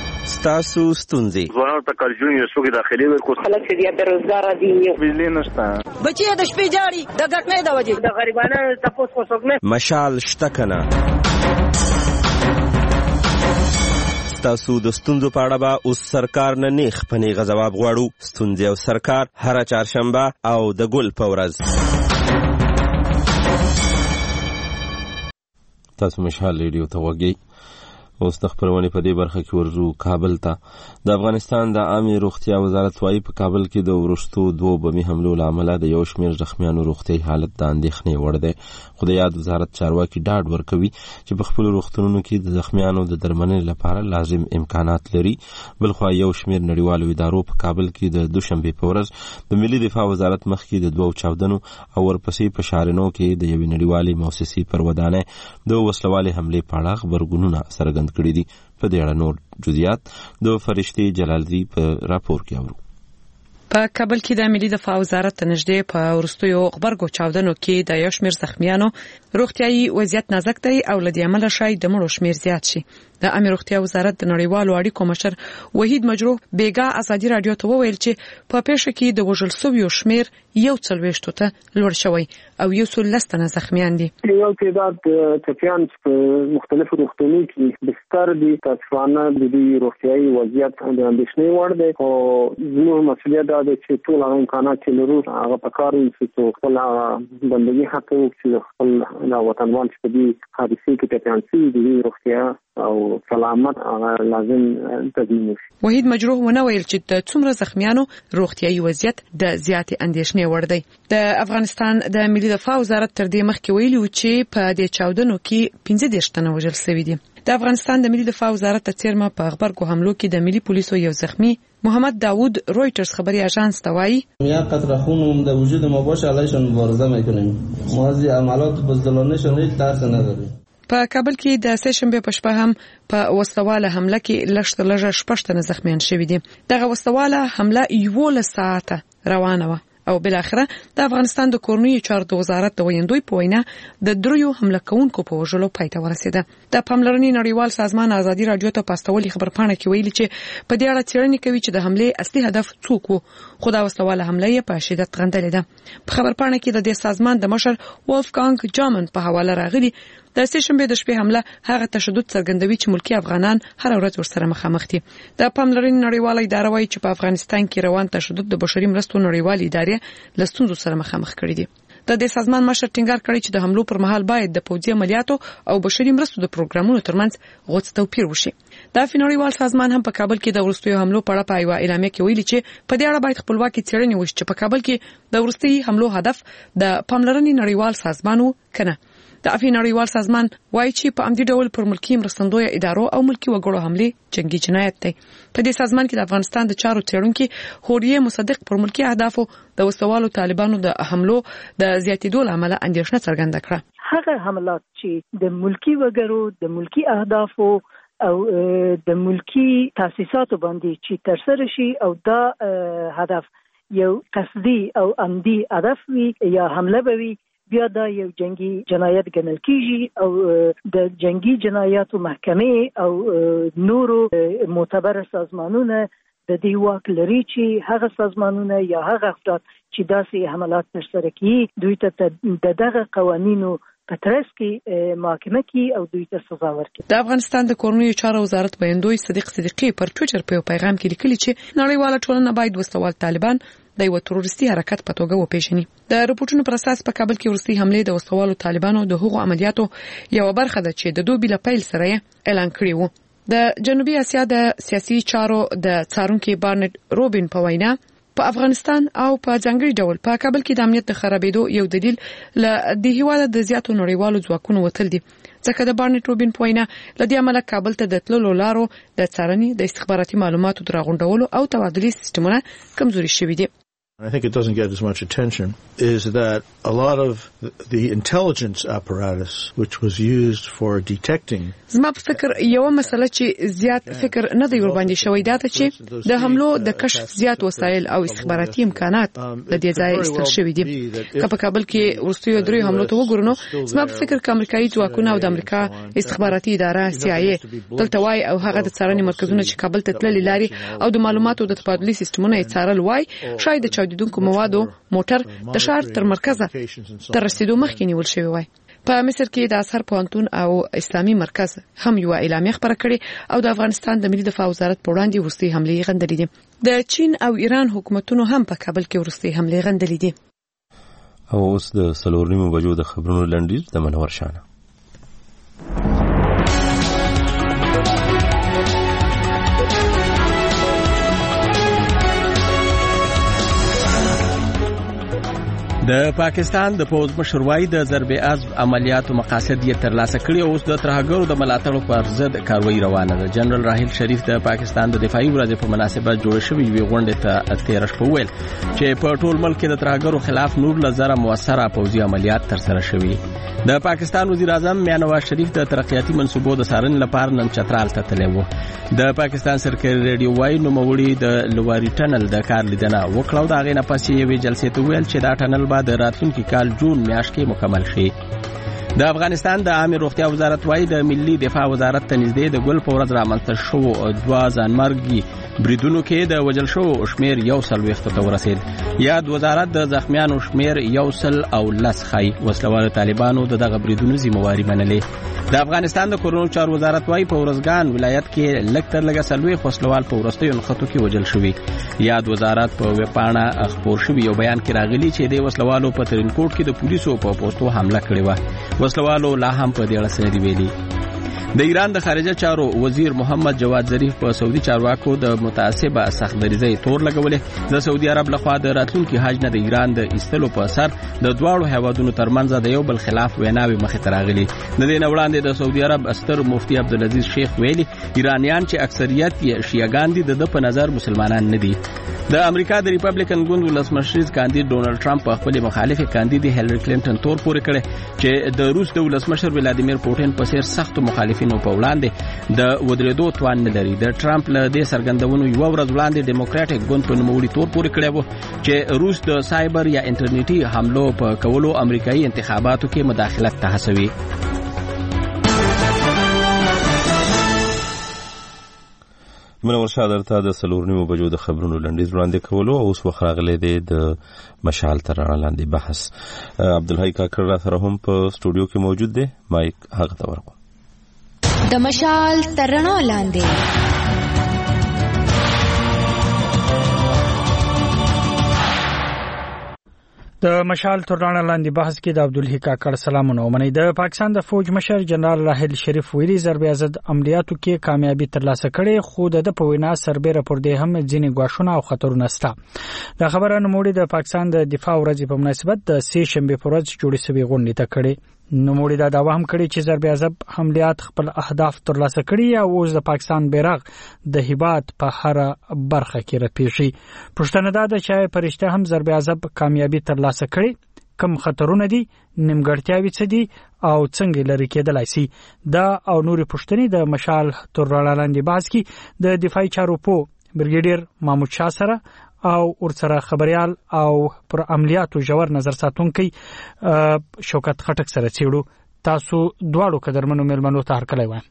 ستاسو ستونزې ځوانانو ته کارجون یو څوک داخلي ورکو خلک چې بې روزګار دي بجلی نشته بچي د شپې جاړي د ګټنې د وجې د غریبانو تاسو کو څوک نه مشال شته کنه ستاسو د ستونزو په اړه به اوس سرکار نه نیغ په نیغه ځواب غواړو. ستونزې او سرکار هره چهارشنبه او د ګل په ورځ. تاسو مشال ریډیو ته وګورئ. اوس د خبرونه په دې برخه کې ورزو کابل ته. د افغانستان د عامه روغتیا وزارت وايي په کابل کې د ورستو دوه بمي حملو لامل د یو شمېر زخمیانو روغتي حالت د اندېښنې وړ دی. خو د یاد وزارت چارواکي ډاډ ورکوي چې په خپل روغتونونو کې د زخمیانو د درملنې لپاره لازم امکانات لري. بلخو یو شمېر نړیوالو ادارو په کابل کې د دوشنبه په ورځ د ملي دفاع وزارت مخکې د دوه چاودنو او ورپسې په شارنو کې د یوې نړیوالې مؤسسې پر ودانۍ د وسلوالې حملې په اړه خبرګونونه څرګند کړي دي. په دې اړه نور جزئیات د فرشتي جلالدی په راپور کې اورو. په کابل کې د ملي دفاع وزارت نږدې په ورستیو خبرګو چاودنو کې د یو شمېر زخمیانو روغتيایي وضعیت نازک دی او لدې عمله شاید د مړو شمېر زیات شي. د امیر روغتیا وزارت د نړیوالو اړیکو مشر وحید مجروح بیګا ازادي رادیو ته وویل چې په پیښه کې د وژل شویو شمېر یو څلوېښت ته لوړ شوی او یو څو لسنه زخمیان دي. یو تعداد ټپیان په مختلفو روغتونونو کې بستر دي. تاسفانه د دې روغتیایي وضعیت د اندېښنې وړ دی او زموږ مسؤلیت دا دی چې ټول هغه امکانات چې لرو هغه په کار وکړو چې خپل بندګي حق وکړو خپل وطنوال چې په دې حادثې کې ټپیان شي د روغتیا او سلامت لازم تضمین شي. وحید مجروح ونه ویل چې د څومره زخمیانو روغتیایي وضعیت د زیاتې اندېښنې وړ دی. د افغانستان د ملي دفاع وزارت تر دې مخکې ویلي و چې په دې چاودنو کې پنځه دېرش تنه وژل شوي دي. د افغانستان د ملي دفاع وزارت تر څیرمه په خبرګو حملو کې د ملي پولیسو یو زخمی محمد داوود رویټرز خبري اژانس ته وایي یا قطره خونم در وجود ما باشه علیشون مبارزه میکنیم. ما از عملات بزدلانهشون هیچ ترس نداریم. په کابل کې د سه شنبه په شپه هم په وسلواله حمله کې لږ لږ شپږ تنه زخمیان شوي دي. دغه وسلواله حمله یوولس ساعته روانه وه او بل اخره د افغانستان د کورنیو چارو د وزارت د ویندوی په وینا د دریو حمله کوونکو په وژلو پای ته ورسېده. د پاملرنې نړیوال سازمان ازادي رادیو ته پاستولي خبرپاڼه کې ویلي چې په دې اړه څېړنې کوي چې د حملې اصلي هدف څوک و، خو دا وسلواله حمله یې په شدت غندلې ده. په خبرپاڼه کې د دې سازمان د مشر ولفګانګ جامن په حواله راغلي د سه شنبه د شپې حمله هغه تشدد څرګندوي چې ملکی افغانان هر ورځ ورسره مخامخ دي. د پاملرنې نړیواله اداره وايي چې په افغانستان کې روان تشدد د بشري مرستو نړیوالې ادارې له ستونزو سره مخامخ کړي دي. د دې سازمان مشر ټینګار کړی چې د حملو پر مهال باید د پوځي عملیاتو او بشري مرستو د پروګرامونو ترمنځ غوڅ توپیر وشي. د نړیوال سازمان هم په کابل کې د ورستیو حملو په اړه په یو اعلامیه کې ویلي چې په دې اړه باید خپلواکي څېړنې وشي چې په کابل کې د ورستي حملو هدف د پاملرنې نړیوال سازمان و کنه. د افغان نړیوال سازمان وایي چې په امدی ډول پر ملکی مرستندوی ادارو او ملکی وګړو حمله جنگي جنایت دی. په دې سازمان کې د افغانستان د چارو څېړونکو هوریه مصدق پر ملکی اهدافو د وسوالو طالبانو د حملو د زیاتېدو لامل اندېښنه څرګنده کړه. هغه حملات چې د ملکی وګړو د ملکی اهدافو او د ملکی تاسیساتو باندې چې ترسره شي او دا هدف یو قصدي او عمدي هدف وي یا حمله وي بیا دا یو جنگي جنایت ګڼل کیږي او د جنگي جنایاتو محکمې او نورو معتبر سازمانونه د دې واک لري چې هغه سازمانونه یا هغه افراد چې داسې حملات ترسره کوي دوی ته د دغه قوانینو په ترڅ کې محاکمه کوي او دوی ته سزا ورکوي. د افغانستان د کورنیو چارو وزارت ویندوی صدیق صدیقی پر ټوئیټر په پیغام کې لیکلي چې نړیواله ټولنه باید وسوال طالبان د یو تروریستي حرکت په توګه وپیژني. د رپورټونو پر اساس په کابل کې ورستي حمله د وسوالو طالبانو د حقوق عملیاتو یو برخه ده چې د دوه بل پیل سره اعلان کړی و. د جنوبي اسیا د سیاسي چارو د څارونکو بارنټ روبین په وینا په افغانستان او په ځانګړي ډول په کابل کې د امنیت د خرابېدو یو دلیل ل د هیواد د زیاتو نړیوالو ځواکونو وتل دي. ځکه د بارنټ روبین په وینا لدې عمله کابل ته د تللو لارو د څارنې د استخباراتي معلوماتو د راغونډولو او تبادلې سیستمونه کمزوري شوي دي. I think it doesn't get as much attention, is that a lot of the intelligence apparatus which was used for detecting. زما په فکر یو مسله چې زیات فکر نه دی ور باندې شوی دا چې د حملو د کشف زیات وسایل او استخباراتي امکانات د دې ځای ایستل شوی دي. که په کابل کې وروستیو درې حملو ته وګورو زما په فکر کې امریکایي ځواکونه او د امریکا استخباراتي اداره سی آی ای دلته وای او هغه د څارنې مرکزونه چې کابل ته تللي لاري او د معلوماتو د تبادلې سیستمونه یې څارل وای شاید د چاودیدونکو موادو موټر د ښار تر مرکزه تر رسیدو مخکې نیول شوی وای. په مصر کې د ازهر پوهنتون او اسلامي مرکز هم یو اعلامیه خبره کړې او د افغانستان د ملي دفاع وزارت په وړاندې وروستي حملې غندلې دي. د چین او ایران حکومتونو هم په کابل کې وروستي حملې غندلې دي. او اوس د څلور نیمو بجو د خبرونو لنډیز د منور شانه. د پاکستان د پوز مشروعي د ضرب عزم عملیاتو مقاصد یې ترلاسه کړي او اوس د ترهګرو د ملاتړ پر ضد کاروایی روانه ده. جنرال راحیل شریف د پاکستان د دفاعي ورځې په مناسبت جوړ شوی وی غونډه ته تیر شپه ویل چې په ټول ملک کې د ترهګرو خلاف نور لزره موثره پوځي عملیات ترسره شوي. د پاکستان وزیر اعظم میاں نواز شریف د ترقیاتي منصوبو د سارن لپاره نن چترال ته تللی و. د پاکستان سرکاري ریډیو وايي نو موري د لواري ټنل د کار لیدنه وکړو. دا غي نه پاسې یوې جلسې ته ویل چې دا ټنل بعد راتلونکي کال جون میاشت کې مکمل شي. د افغانستان د عامه روغتیا وزارت وايي د ملي دفاع وزارت ته نږدې د ګل په ورځ رامنځته شو دوا ځانمرګي بریدونو کې د وجل شو شمیر یو سل وخت ته ورسید. یاد وزارت د زخمیانو شمیر یو سل او لس خای وسلوال طالبانو دغه بریدونو ذمہواری منلې. د افغانستان د کورونو چار وزارت وايي په ورزګان ولایت کې لکتر لګه سلوي وسلوال په ورستیو نخټو کې وجل شوی. یاد وزارت په وپاڼه خبر شوی یو بیان کې راغلی چې د وسلوالو په ترینکوټ کې د پولیسو په پوسټو حمله کړې و. وسلوالو لا هم په دې اړه څه دی ویلي. د ایران د خارجه چارو وزیر محمد جواد ظریف په سعودي چارواکو د متعصبه سختدریزۍ تور لګولې. د سعودي عرب لخوا د راتلونکي حج نه د ایران د ایستلو په اثر د دواړو هیوادونو ترمنځ د یو بل خلاف ویناوي مخې ته راغلي. د دې نه وړاندې د سعودي عرب استر مفتي عبدالعزیز شیخ ویلي ایرانیان چې اکثریت یې شیعاګان دي د په نظر مسلمانان نه دي. د امریکا د ریپبلیکن ګوند ولسمشریز کاندید ډونالد ټرمپ په خپل مخالف کاندید هیلری کلینټن تور پورې کړي چې د روس د ولسمشر ولادیمیر پوتین په څیر سخت مخالفین نو په وړاندې د ودرېدو توان نه لري. د ټرمپ له دې څرګندونو یو ورځ وړاندې ډیموکراټک ګوند په نوموړي تور پورې کړی و چې روس د سایبر یا انټرنیټي حملو په کولو امریکایي انتخاباتو کې مداخلت ته هڅوي. منور شاه درته د څلور نیمو بجو د خبرونو لنډیز وړاندې کولو او اوس وخت راغلی دی د مشال تر رڼا لاندې بحث. عبدالحی کاکړ را سره هم په سټوډیو کې موجود دی. مایک هغه ته ورکوم. د مشال تر رڼا لاندې د مشال تر رڼا لاندې بحث کې د عبدالحی کاکړ سلامونه ومني. د پاکستان د فوج مشر جنرال راحیل شریف ویلي ضرب عزت عملیاتو کې کامیابی ترلاسه کړې خو د په وینا سربېره پر دې هم ځینې ګواښونه او خطرونه شته. دا خبره نوموړي د پاکستان د دفاع ورځې په مناسبت د سه شنبه پر ورځ جوړې شوې غونډې ته کړې. نوموړي دا داوا هم کړې چې ضرب عزت عملیات خپل اهداف ترلاسه کړي او اوس د پاکستان بیرغ د هیبات په هر برخه کې رپیږي. پښتنه دا د چای پرشته هم ضرب عزت کامیابی ترلاسه کړي. کم خطرونه دي نیمګړتیاوي څه دي او څنګه لري کېدلای شي. دا او نوري پښتني د مشال تر رڼا لاندې باز کې د دفاعي چارو په برګیډیر محمود شاه سره او ورسره خبريال او پر عملیاتو جوړ نظر ساتونکي شوکت خټک سره چیړو. تاسو دواړو قدرمنو ملمنو ته هرکلی وایم.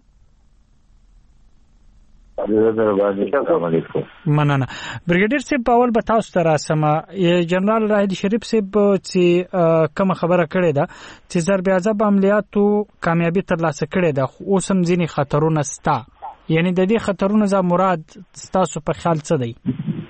مننه. برګیډیر صاحب په اول به تاسو ته راسمه جنرال راحیل شریف صاحب چې کوم خبره کړې ده چې ضرب عزت عملیاتو کامیابی ترلاسه کړې ده خو اوس هم ځینې خطرونه شته. یعنی د دې خطرونو ځا مراد تاسو په خیال څه دی؟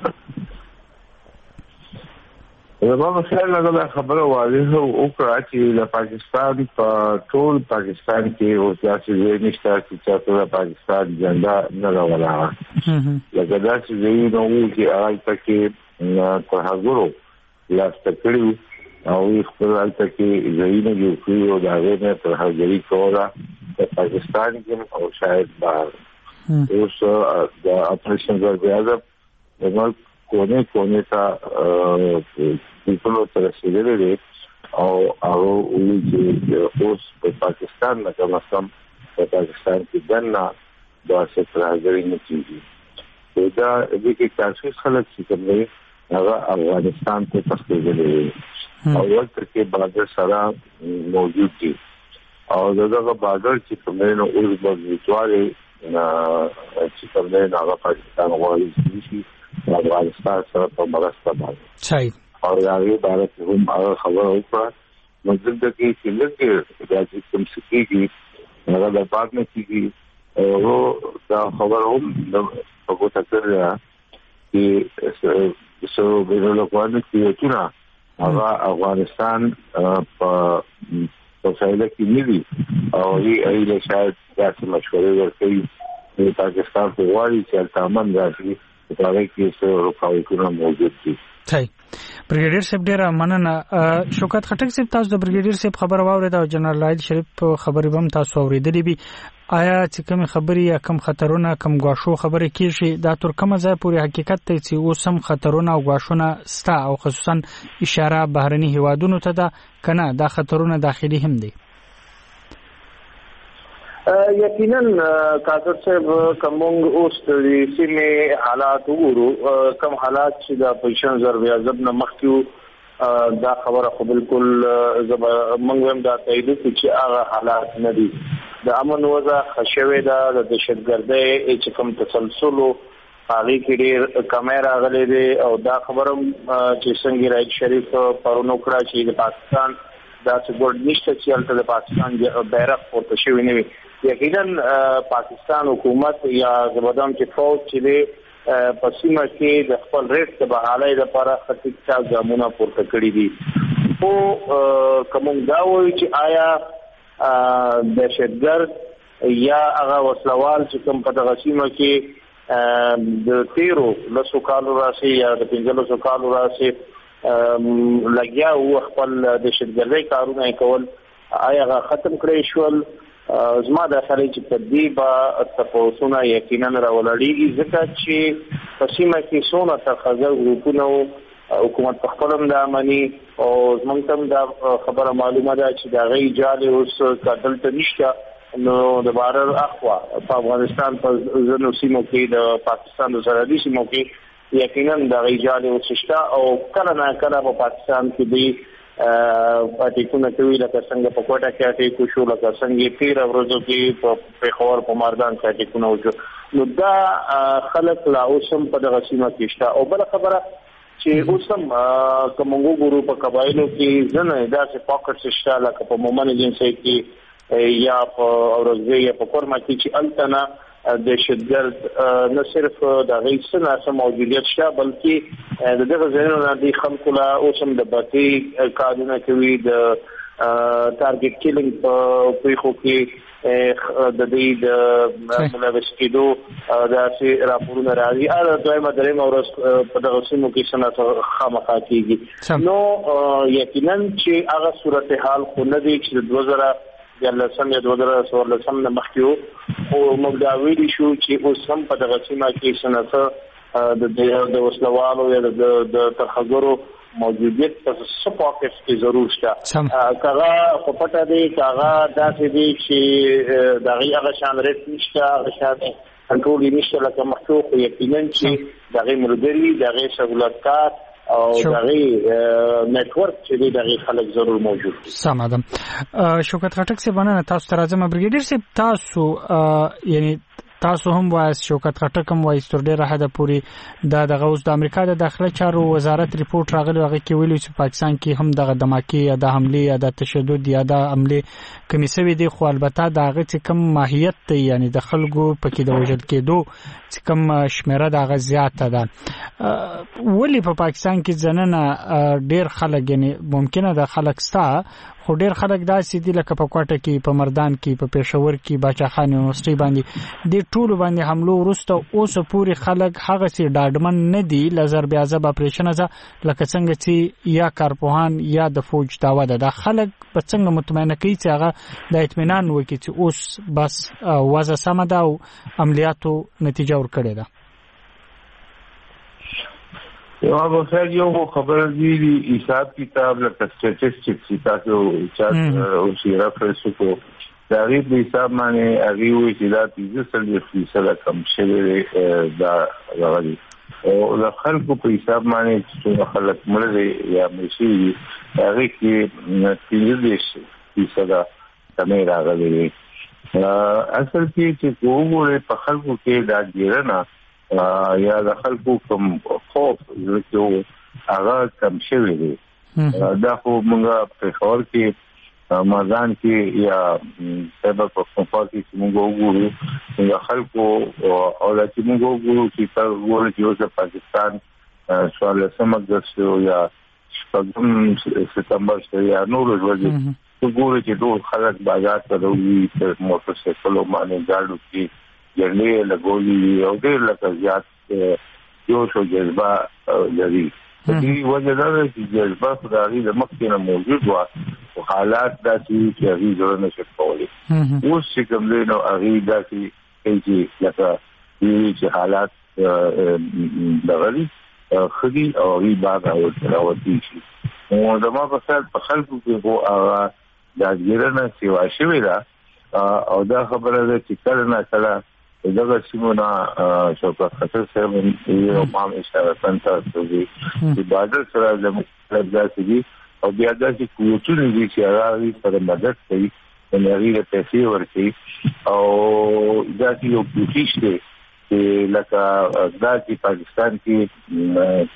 زما مثال لږه خبره واضح وکړه چې د پاکستان په ټول پاکستان کې اوس داسې ځای نشته چې چاته د پاکستان جنډا نه راولاړه. لکه داسې ځایونه وو چې هلته کې ترهګرو لاسته کړي او خپل هلته کې ځایونه جوړ کړي او د هغې نه ترهګري کوله په پاکستان کې او شاید بهر. اوس د اپریشن ضرب عزت د ملک کونه کونه ته ټول تر رسیدلې دي او هغه وی چې اوس په پاکستان نه کوم سم په پاکستان کې دنه د سترګري نه کیږي دا د کې تاسو خلک چې کوي هغه افغانستان ته تخلیدلې او ورته کې بادر سره موجود دي او دغه بادر چې کومه نو اوس په ویټوالي چې کومه هغه پاکستان غواړي چې افغانستان سره په مرسته باندې صحیح او هغه بارت هم هغه خبر وکړه مزید کې چې لږ د کوم سکیږي هغه د پات نه کیږي او دا خبر هم د هغه تکرار چې سو بیرولو کوانه کې چې هغه افغانستان په په ځای کې نیوي او یې ایله شاید داسې مشورې ورکړي چې پاکستان په وایي چې تامن راشي په هغه کې څو رکاوټونه موجود دي. صحیح. بریګیډیر صاحب ډیر مننه. شوکت خټک صاحب تاسو د بریګیډیر صاحب خبر واورید او جنرال راحیل شریف خبرې هم تاسو اوریدلې بي. آیا چې کوم خبري یا کوم خطرونه کوم غواشو خبره کیږي دا تر کومه ځای پورې حقیقت ته چې اوسم خطرونه او غواشونه ستا او خصوصا اشاره بهرني هیوادونو ته ده کنه دا خطرونه داخلي هم دي؟ یقینا کاظم صاحب کوم اوس د سیمه حالات وګورو کوم حالات چې د پوزیشن ضرب اعظم نه مخکیو دا خبره خو بالکل موږ هم دا تایید چې هغه حالات نه دي. د امن وضع خشوي دا د دهشتګردۍ چې کوم تسلسل هغه کې ډېر کیمرا غلې دي او دا خبره چې څنګه راځي شریف پرونو کړه چې د پاکستان دا څه ګورډ نشته چې د پاکستان بیرغ پورته شوی نه وي. یقینا پاکستان حکومت یا زبردم چې فوج چې دی په سیمه کې د خپل ریټ د بحالۍ لپاره خطیکا ګامونه پورته کړی دي او کوم دا وایي چې آیا دهشتګرد یا هغه وسلوال چې کوم په دغه سیمه کې د تیرو لسو کالو راسي یا د پنځلسو کالو راسي لګیا او خپل دهشتګردۍ کارونه کول آیا هغه ختم کړی شول؟ زما د خلک چې په دې با تاسو نه یقینا راولړیږي ځکه چې په سیمه کې څونه تخزر ګروپونه حکومت په خپل د امني او زمونږ هم دا خبره معلومه ده چې دا غي جاله اوس کډل ته نشته نو د بارر اخوا په افغانستان په ځینو سیمو کې د پاکستان د سرحدي سیمو کې یقینا دا غي جاله اوس شته او کله نه کله په پاکستان کې دی پاتې کوي لکه څنګه په کوټه کې اټي کو شو لکه څنګه تیر ورځو کې په پیښور په مردان کې اټي کو نو نو دا خلک لا اوسم په دغه سیمه کې شته او بل خبره چې اوسم کومو ګورو په قبایلو کې ځنه داسې پاکټ شته لکه په مومن جنسي کې یا په اورزوی یا په کورما کې چې التنا دهشتګرد نه صرف د غي سره سم موجودیت شته بلکې د دغه ځایونو د خلکو لا اوسم د باطي کارونه کوي د ټارګټ کیلینګ په پیښو کې د دې د ملابس کېدو داسې راپورونه راځي اره دویمه درېمه ورځ په دغه سیمو کې سنت خامخا کیږي نو یقینا چې هغه صورتحال خو نه دی چې دوه زره یاله سم د ودره سور له سم نه مخکیو او موږ دا ویلي شو چې اوس هم په دغه سیمه کې سنت د د وسلوالو یا د د تخزرو موجودیت په سپاکټ کې ضرور شته کاغه په پټه دی کاغه داسې دی چې دغه هغه شان ریټ نشته هغه شان کنټرول نشته لکه مخکوخ یقینا چې دغه ملګری دغه سہولتات او دغه نتورک چې دغه خلک ضرور موجود دي. سم ادم شوکت خټک څه باندې تاسو تر ازمه بریګیډیر صاحب تاسو یعنی تاسو هم وایي شوکت خټک هم وایي تر ډیره حد پورې د دغه اوس د امریکا د داخله چارو وزارت ریپورت راغلی هغه کې ویلي چې پاکستان کې هم دغه دماکي یا د حمله یا د تشدد یا د حمله کمیسوي دي خو البته دغه چې کم ماهیت ته یعنی د خلکو پکې د وجود کېدو چې کم شمیره دغه زیاته ده ولی په پاکستان کې ځننه ډیر خلک یعنی ممکنه د خلک ستا خو ډیر خلک داسې دي لکه په کوټه کې په مردان کې په پېښور کې باچاخان یونیورسيټي باندې د ټولو باندې حمله ورسته اوس پوری خلک هغه سي ډاډمن نه دي لزر بیا ځب اپریشن ځه لکه څنګه چې یا کارپوهان یا د فوج داوا ده د خلک په څنګه مطمئنه کوي چې هغه د اطمینان وکړي چې اوس بس وضع سم ده او عملیاتو نتیجه ورکړي ده. یو به خیر یو خبر دی حساب کتاب لکه سټټیسټکس تاسو چې او شي رافرس کو دا غي په حساب باندې هغه وی چې دا پنځه سل فیصد کم شوی دا راغلی او د خلکو په حساب باندې چې خلک مړ یا مشي هغه کې پنځه فیصد کمې راغلي اصل کې چې کومه په خلکو کې دا ګیرنه یا د خلکو کوم خوف چې هغه کم شوی دی دا خو موږ په خور کې مازان کې یا سبب په خپل کې موږ وګورو چې خلکو او د چې موږ وګورو چې تاسو ګورئ چې د پاکستان سوال سمګرسو یا شپږم ستمبر یا نور ورځې وګورئ چې ټول خلک بازار ته وروي چې موټر سایکل باندې ګاډو کې جنې لګولي او ډېر لکه زیات یو شو جذبه لري دې وجه دا چې جذبه خدای د مخکې نه موجود و او حالات داسې چې هغه زړه نشي کولای اوس چې کوم دی نو هغه داسې چې لکه چې حالات دغلي خدي او هغه باغ او تراوتی شي او دما په سر په خلکو کې وو هغه د ګیرنه سیوا شوی دا او دا خبره ده چې کله نه کله دغه سیمونه شوکت خطر سره یو مام اشاره پنځه توګي چې بادر سره د مطلب داسې او بیا داسې کوټونه دي چې هغه سره مدد کوي د نړۍ په پیسې ورکړي او داسې یو کوټیش دی چې لکه داسې پاکستان کې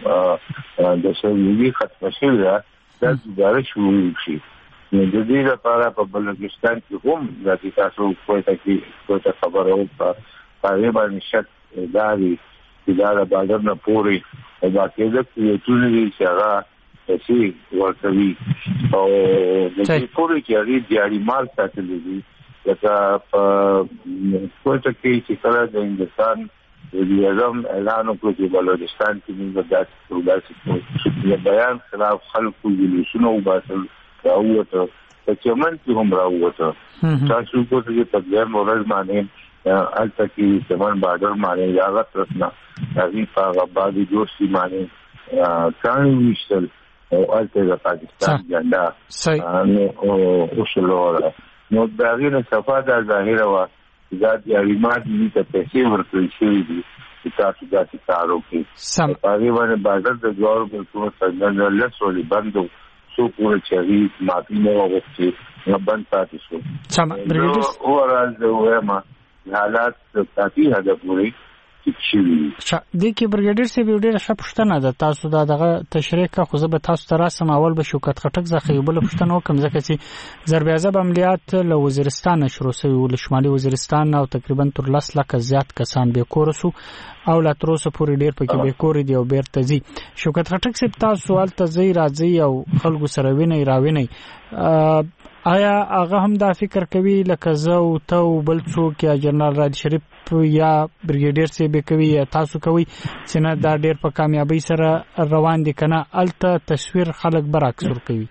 کوم د شویلي ختم شوی دا داسې داره شروع شي نو د دې لپاره په بلوچستان کې هم د تاسو کوټه کې کوټه خبرو په هغه باندې شک داري چې دا د بازار نه پوري او باقاعده یو ټول دي چې هغه چې ورته او د دې پوري کې اړې دیاري مال ساتل دي لکه په کوټه کې چې کله د هندستان د اعظم اعلان وکړ چې بلوچستان کې موږ داسې داسې د بیان خلاف خلکو جلوسونه وباسل راوته په چمن کې هم راوته تاسو کو ته په ځای مورز باندې الته کې چمن بارډر باندې یاغت رسنا هغه په غبادي جوړسي باندې کان وشتل او الته د پاکستان جنډا نو او شلوره نو دا غیر صفه د ظاهره وا دا د اړیمات دي ته پیسې ورکړي شي دي چې تاسو دا کارو کې سم هغه باندې بازار د جوړ په کومه څنګه له سولې بندو سو پورا چاري ماپی نه وغوښتي نه بند پاتې شو سم بریډ او راځي وایم حالات کافي هدا پوری چیوي د کې برګیډر سی ویډیو ښه پښتنه ده تاسو دا دغه تشریح کا خو زه به تاسو ته راسم اول به شوکت خټک زخه بل پښتنه وکم ځکه چې ضرب اعظم عملیات له وزیرستان شروع شوی ول شمالي وزیرستان او تقریبا تر لس لک زیات کسان به کورسو او لا تر اوسه پورې ډیر پکې به کور دی او بیرته زی شوکت خټک سی تاسو سوال ته زی راځي او خلکو سره ویني راویني آیا هغه هم دا فکر کوي لکه زه او ته بل څوک یا جنرال راج شریف یا بریګیډر سی به کوي تاسو کوي چې نه دا ډیر په کامیابی سره روان دي کنه الته تصویر خلک برعکس ور کوي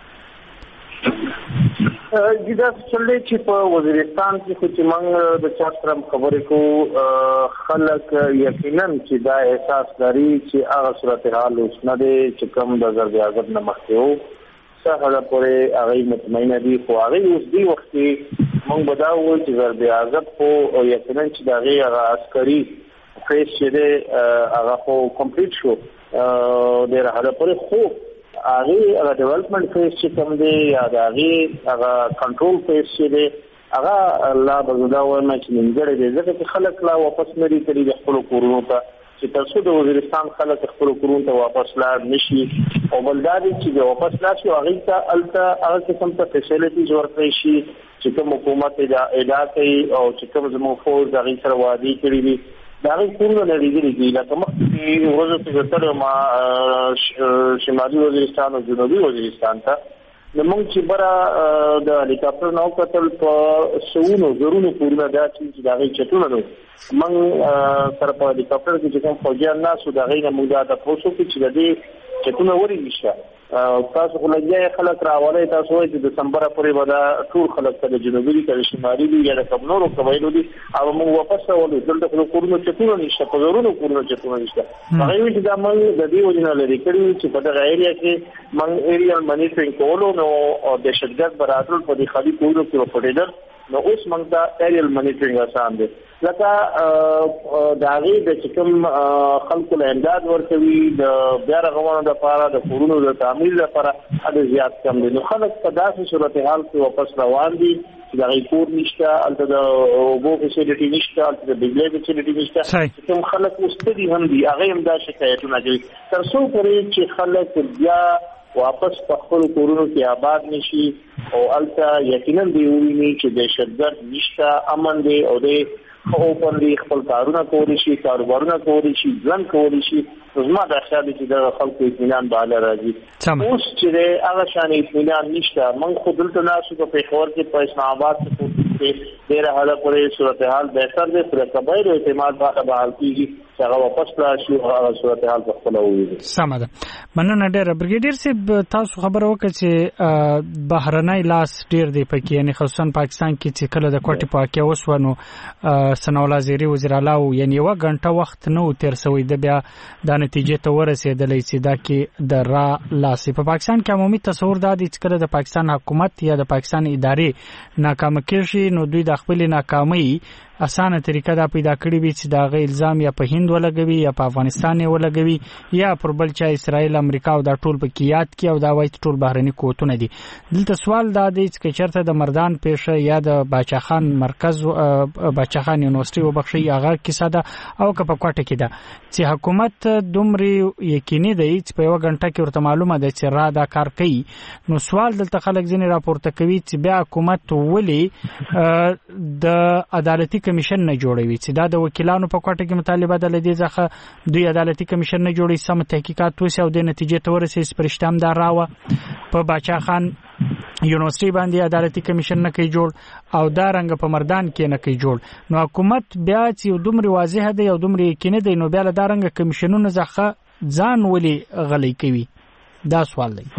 جدا چلې چې په وزیرستان کې خو چې موږ د چا سره خبرې کوو خلک یقینا چې دا احساس لري چې هغه صورتحال اوس نه دی چې کوم د ضرب اعظم نه مخکې وو هغه پورې هغه مطمئنه دي خو هغه اوس دی وخت موږ بداوو چې ضرب اعظم خو یقینا چې دا هغه عسکري فیس چې دی هغه خو کمپلیټ شو ډېر هغه پورې خو هغه هغه ډیولپمنٹ فیس چې کوم دی یا هغه هغه کنټرول فیس چې دی هغه الله بزدا ورنه چې منځړي دي ځکه چې خلک لا واپس لري کړي خپل کورونو ته چې تاسو د وزیرستان خلک خپل کورونو ته واپس لاړ نشي او بلداري چې واپس راشي هغه ته الته هغه قسم ته فیسیلیټیز ورکړي شي چې کوم حکومت ادا کوي او چې کوم زموږ فوج هغه سره وادي کړی دي دا غي کورونه لري دي لکه مخکې ورځ په تر ما شمالي وزیرستان او جنوبي وزیرستان ته موږ چې برا د هلیکاپټر نو کتل په سونو زرونو کورونه دا چې دا غي چټونه نو موږ سره په هلیکاپټر کې چې کوم فوجیان ناسو دا غي نه موږ دا تاسو کې چې د دې چټونه وري نشه تاسو خلګي خلک راولې تاسو وایي چې د دسمبر پورې ودا ټول خلک ته جنوبي کې شمالي دي یا کوم نورو قبایلو دي او موږ واپس راولو دلته خلک کورونه چتونه نشته په ضرورو کورونه چتونه نشته هغه وی چې دا موږ د دې وجنه لري کړی چې په دغه ایریا کې موږ ایریال مانیټرینګ کولو نو د شدت برابر په دې خالي کورونو کې پټیدل نو اوس موږ دا ایریال مانیټرینګ آسان دي لکه داغي د چکم خلکو له امداد ورکوي د بیا رغونې لپاره د کورونو د تعمیل لپاره اده زیات کم دي نو خلک په داسې صورتحال کې واپس روان دي چې دغه کور نشته البته د اوبو فیسیلیټي نشته البته د بجلی فیسیلیټي نشته کوم خلک مستدي هم دي هغه هم دا شکایتونه کوي تر څو پورې چې خلک بیا واپس په خپل کورونو کې آباد نشي او البته یقینا دی ویني چې د شدت نشته امن دی او د خو په دې خپل کارونه کولی شي کاروبارونه کولی شي ځان کولی شي زما د خیال چې د خلکو اطمینان بالا راځي اوس چې هغه شان اطمینان نشته من خو دلته ناسو په پیښور کې په اسلام آباد کې ډېر حاله پرې صورتحال بهتر دی پر قبایل اعتماد بالا بحال کیږي چې هغه واپس راشي او هغه صورتحال په خپل وویل سم ده مننه ډېر برګیډیر صاحب تاسو خبره وکړه چې بهرنۍ لاس ډېر دی پکې یعنی خصوصا پاکستان کې چې کله د کوټې پاکه وسونو سناولا زیری وزیر اعلی یعنی یو غنټه وخت نو تیر سوی د بیا د نتیجې ته ورسېدلې چې دا کې د را لاسې په پاکستان کې عمومي تصور دا دی چې کله د پاکستان حکومت یا د پاکستان ادارې ناکام کېږي نو دوی د خپل ناکامۍ اسانه طریقه دا پیدا کړی وي چې دا غي الزام یا په هند ولګوي یا په افغانستان ولګوي یا پر بل چا اسرائیل امریکا او دا ټول په کیات کې او دا وایي ټول بهرني قوتونه دي دلته سوال دا دی چې چرته د مردان پېښه یا د باچاخان مرکز باچاخان یونیورسيټي وبخښي هغه کیسه ده او که په کوټه کې ده چې حکومت دومره یقیني دی چې په یو غنټه کې ورته معلومه ده چې را دا کار کوي نو سوال دلته خلک ځینې راپورته کوي چې بیا حکومت ولي د عدالتي کمیشن نه جوړوي چې دا د وکیلانو په کوټه کې مطالبه ده لدی ځکه دوی عدالتي کمیشن نه جوړي سم تحقیقات وسی او د نتیجې ته ورسېږي پرشتام دا راوه په باچا خان یونیورسيټي باندې عدالتي کمیشن نه کوي جوړ او دا رنګ په مردان کې نه کوي جوړ نو حکومت بیا چې دومره واضح ده او دومره یقیني ده نو بیا دا رنګ کمیشنونه ځخه ځان ولي غلي کوي دا سوال دی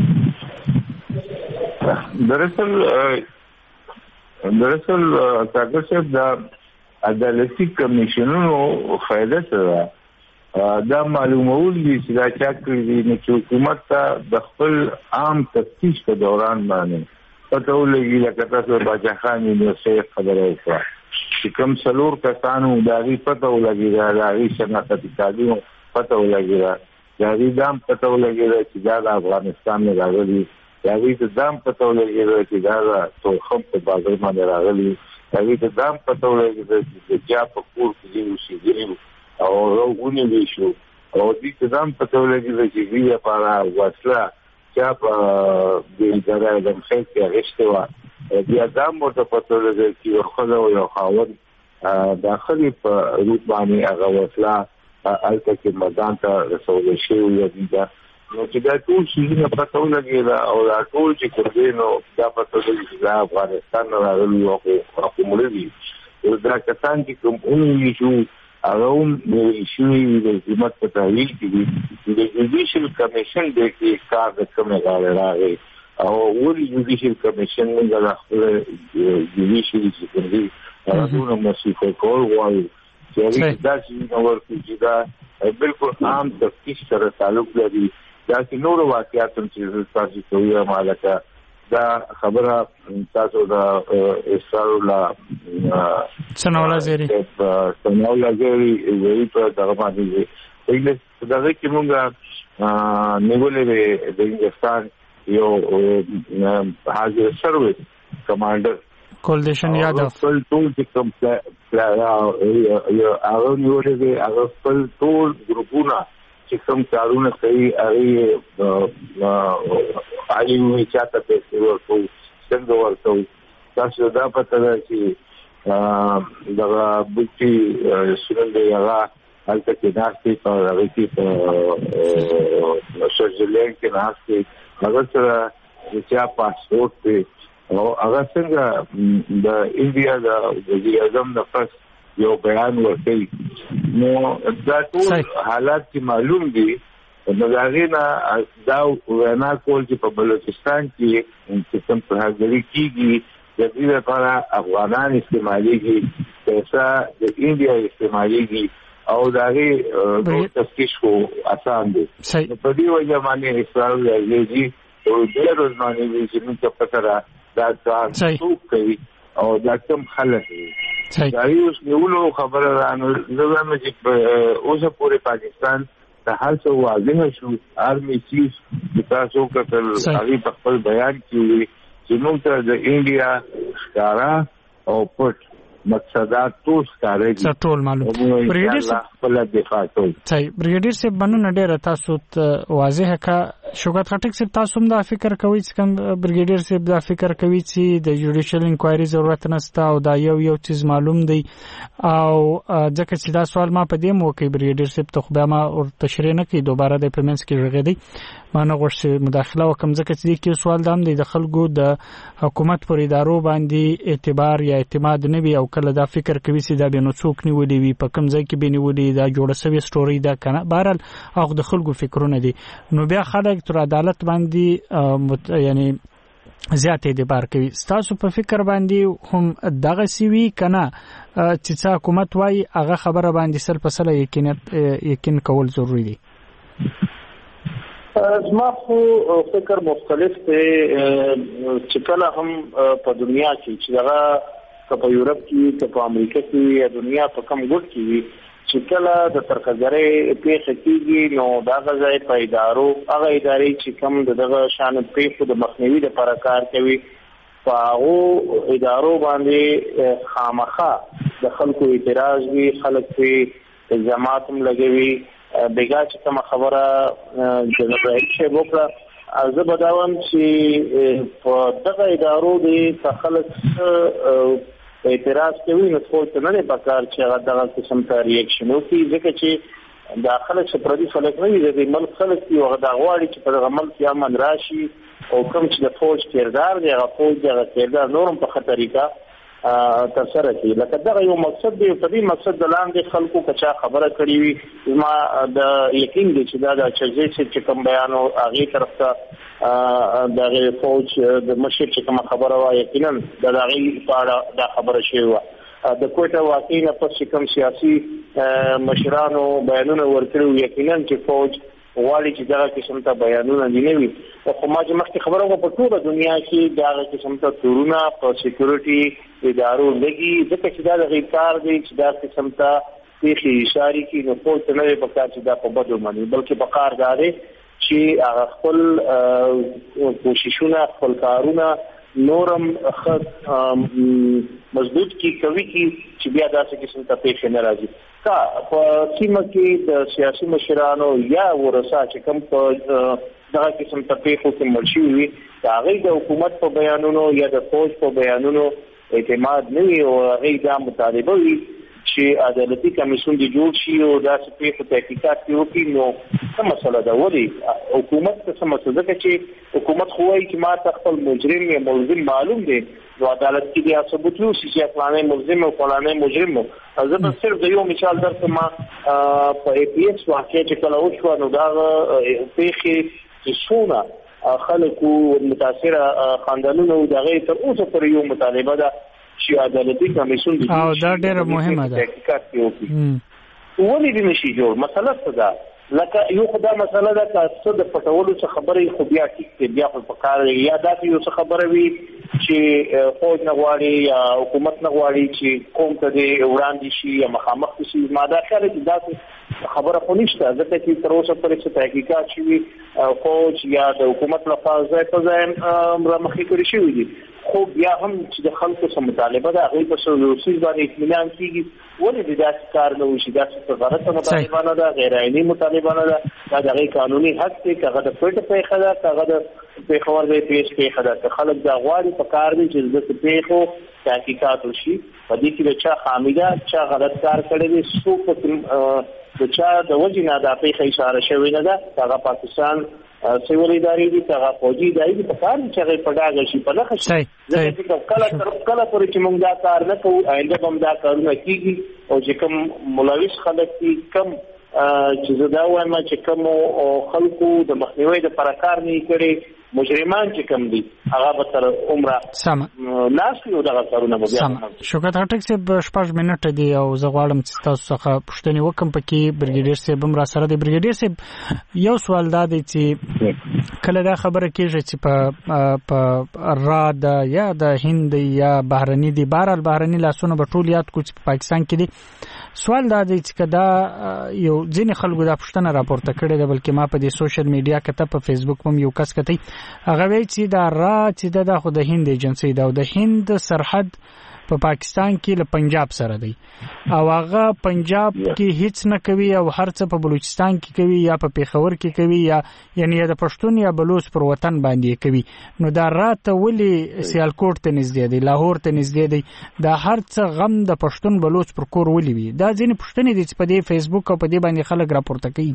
دراصل دراصل تاسو صاحب دا عدالتي کمیشنونو فائدہ څه دا معلومول دي چې دا چا کړی دي چې حکومت ته د خپل عام تفتیش په دوران باندې پته ولګي لکه تاسو باچا خان یونیورسيټي خبره وکړه چې کوم څلور کسانو دا غي پته ولګي دا غي شناختی تعلیم پته ولګي دا غي دام پته ولګي چې دا د افغانستان نه راغلي دا غي دام پته ولګي چې دا ټول خم په بازار باندې راغلي هغه ته دام پته ولګي چې چا په کور کې یو شي دی او ورونه وی شو او دې ته دام پته ولګي چې وی لپاره واسله چا په دې ځای د مخې کې غشته و بیا دام ورته پته ولګي چې خو یو خاون داخلي په روپ باندې هغه واسله الته کې مدان ته رسول شي او دې نو چې دا ټول شي نه پته ولګي او دا ټول چې کوي نو دا پته ولګي چې افغانستان راغلي او کومولوي دا کسان چې کوم اونې شو هغه هم د شوي د حکومت په تحویل کې د جوډیشل کمیشن د کې کار د کومه غاړه راغی او ولې جوډیشل کمیشن نه غواړي جوډیشل چې کوي هغه نو مسیح کول غواړي چې دا چې نو ورته چې دا بالکل عام تفتیش سره تعلق لري دا چې نور واقعیات چې تاسو کوی مالکه دا خبره تاسو دا اسرار الله سناولا زيري سناولا زيري وی په دغه باندې ویل دا چې موږ نیولې د انګلستان یو حاضر سروس کمانډر کولډیشن یادو خپل ټول چې کوم یو هغه نیولې هغه خپل ټول ګروپونه چې کوم کارونه کوي هغه عالمي چاته پیسې ورکو څنګه ورکو تاسو دا پته ده چې دا بوتي سورنده هغه هلته کې ناشتي په هغه کې په سویټزرلند کې ناشتي هغه سره چې پاسپورت او هغه څنګه د انډیا د وزیر اعظم د پس یو بیان ورکړي نو دا ټول حالات چې معلوم دي نو دا غینا دا وینا کول چې په بلوچستان کې چې کوم ترهګری کیږي د دې لپاره افغانان استعماليږي پیسې د انډیا استعماليږي او دا غي تفکیش کو آسان دي په دې وجه باندې اسرائیل راځي او د روزانه وی چې موږ په سره دا څه کوي او دا کوم خلک دي دا یو څه خبره رانه زموږ چې اوسه پورې پاکستان د هر څه واضح شو آرمي چیف د تاسو کتل هغه په خپل بیان کې چې موږ ته د انډیا ښکارا او پټ مقصدات ټول ښکارېږي ټول معلوم بریګیډر صاحب په لږ دفاع کوي صحیح بریګیډر صاحب مننه ډیره تاسو ته واضح کا شوکت خټک صاحب تاسو هم دا فکر کوئ چې کوم بریګیډر صاحب دا فکر کوي چې د جوډیشل انکوایري ضرورت نشته او دا یو یو چیز معلوم دی او ځکه چې دا سوال ما په دې موقع بریګیډر صاحب ته خو بیا ما ور تشریح نه کوي دوباره د پیمنټس کې ورغېدی ما نه غوښتي مداخله وکم ځکه چې دې کې سوال دام دی د خلکو د حکومت پر ادارو باندې اعتبار یا اعتماد نه وي او کله دا فکر کوي چې دا به نو څوک نیولې وي په کوم ځای کې به نیولې دا جوړه سوي سټوري دا کنه بهرحال هغه د خلکو فکرونه دي نو بیا خلک تر عدالت باندې یعنی زیات اعتبار کوي تاسو په فکر باندې هم دغه سوي کنه چې حکومت وايي هغه خبره باندې سر په سره یقین یقین کول ضروری دي زما خو فکر مختلف دی چې کله هم په دنیا کې چې هغه په یورپ کې که په امریکا کې یا دنیا په کم ګوټ کې وي چې کله د ترکګرۍ پیښه کېږي نو دا غځای په ادارو هغه ادارې چې کم دغه شان پیښو د مخنیوي لپاره کار کوي په هغه ادارو باندې خامخا د خلکو اعتراض وي خلک په الزامات هم لګوي بیګا چې کوم خبره جناب رئیس وکړه زه بداوم چې په دغه ادارو د خلک اعتراض کوي نو څه نه نه پکار چې هغه دغه قسم ته ریاکشن وکړي ځکه چې دا خلک چې پردي خلک نه دي د ملک خلک دي او دا غواړي چې په دغه ملک یا من راشي او کوم چې د فوج کردار دی هغه فوج دغه کردار نورم په خطر طریقه تر سره کوي لکه دغه یو مقصد دی په دې مقصد د لاندې خلکو کچا خبره کړې وي ما د یقین دی چې دا د چجې چې کوم بیان او هغه طرف ته د فوج د مشر چې کوم خبره وایي یقینا د هغه په دا خبره شوی و د کوټه واقعي نه پس کوم سیاسي مشرانو بیانونه ورکړي یقینا چې فوج غواړي چې دغه قسم ته بیانونه دي نه وي خو ما چې مخکې خبره وکړه په ټوله دنیا کې دغه قسم ته تورونه په سکیورټي ادارو لګي ځکه چې دا د غیکار دی چې دا قسم ته پیښې اشاره کوي نو فوج ته نه وي پکار چې دا په بدو باندې بلکې په کار دا دی چې هغه خپل کوششونه خپل کارونه نورم مضبوط کی کوي کی چې بیا داسې قسم ته پیښې نه راځي کا په سیمه کې د سیاسي مشرانو یا ورثه چې کوم په دغه قسم ته پیښو کې مرشي وي دا غي د حکومت په بیانونو یا د فوج په بیانونو اعتماد نه وي او هغه دا مطالبه وي چې عدالتي کمیسیون دی جوړ شي او دا څه پیښو تحقیقات وکړي نو څه مسله ده ولې حکومت څه مسله ده چې حکومت خو وايي چې ما خپل مجرم یا ملزم معلوم دی نو عدالت کې بیا ثبوت وشي چې فلانه ملزم او فلانه مجرم زه به صرف د یو مثال درته ما په ای پی ایس واقع چې کله وشو نو دا پیښې چې څونه خلکو متاثره خاندانونو دغه تر اوسه پر یو مطالبه ده چې عدالتي کمیسیون دی او دا ډیره مهمه ده تحقیقات کوي ولې دې نشي جوړ مسله څه ده لکه یو خدای مسله ده چې د پټولو څخه خبرې خو بیا ټیک بیا په کار یا دا یو څه خبره وي چې فوج نه غواړي یا حکومت نه غواړي چې قوم ته دې وړاندې شي یا مخامخ شي ماده خاله چې دا خبره خو نشته ځکه چې تر اوسه پورې څه تحقیقات شوي فوج یا د حکومت لخوا ځای په ځای رامخې کړی شوي دي خو بیا هم چې د خلکو سره مطالبه ده هغه په سوسیز باندې اطمینان کیږي ولې د داسې کار نه وشي داسې په غلطه مطالبه نه ده غیر عیني مطالبه نه ده دا د قانوني حق دی کغه د پټ پیښه ده کغه د پیښور د پیښ پیښه ده که خلک دا غواړي په کار دي چې د پیښو تحقیقات وشي په دې کې د چا خامیده چا غلط کار کړی دی څو په د چا د وجې نه دا پیښه اشاره شوې نه ده هغه پاکستان سیول ادارې دي هغه فوجي ادارې دي په کار چې هغه په ډاګه شي په لخت شي ځکه کله تر کله پورې چې موږ دا کار نه کوو آینده هم دا کارونه کیږي او چې کوم ملوث خلک دي کم چې زه دا وایم چې کوم خلکو د مخنیوي د پرکار نه کړي مجرمان چې کوم دي هغه به تر عمره سم ناس یو دغه کارونه به بیا شوکت هټک صاحب شپږ منټه دی او زه غواړم چې تاسو څخه پوښتنه وکم پکې بریګیډیر صاحب هم را سره دی. بریګیډیر صاحب یو سوال دا دی چې کله دا خبره کېږي چې په په را د یا د هند یا بهرني دی بهرال بهرني لاسونه به ټول یاد کو چې په پاکستان کې دي. سوال دا دی چې کدا یو ځینې خلکو دا پوښتنه راپورته کړې ده بلکې ما په دې سوشل میډیا کې ته په فیسبوک هم یو کس کتي هغه وی چې دا را چې دا خو د هند ایجنسی دا او د هند سرحد په پاکستان کې له پنجاب سره دی او هغه پنجاب کې هیڅ نه کوي او هر څه په بلوچستان کې کوي یا په پیښور کې کوي یا یعنی د پښتون یا بلوچ پر وطن باندې کوي. نو دا راته ولي سیالکوټ ته نږدې دی لاهور ته نږدې دی دا هر څه غم د پښتون بلوچ پر کور ولي وي. دا ځینې پښتنې دي چې په دې فیسبوک او په دې باندې خلک راپورته کوي.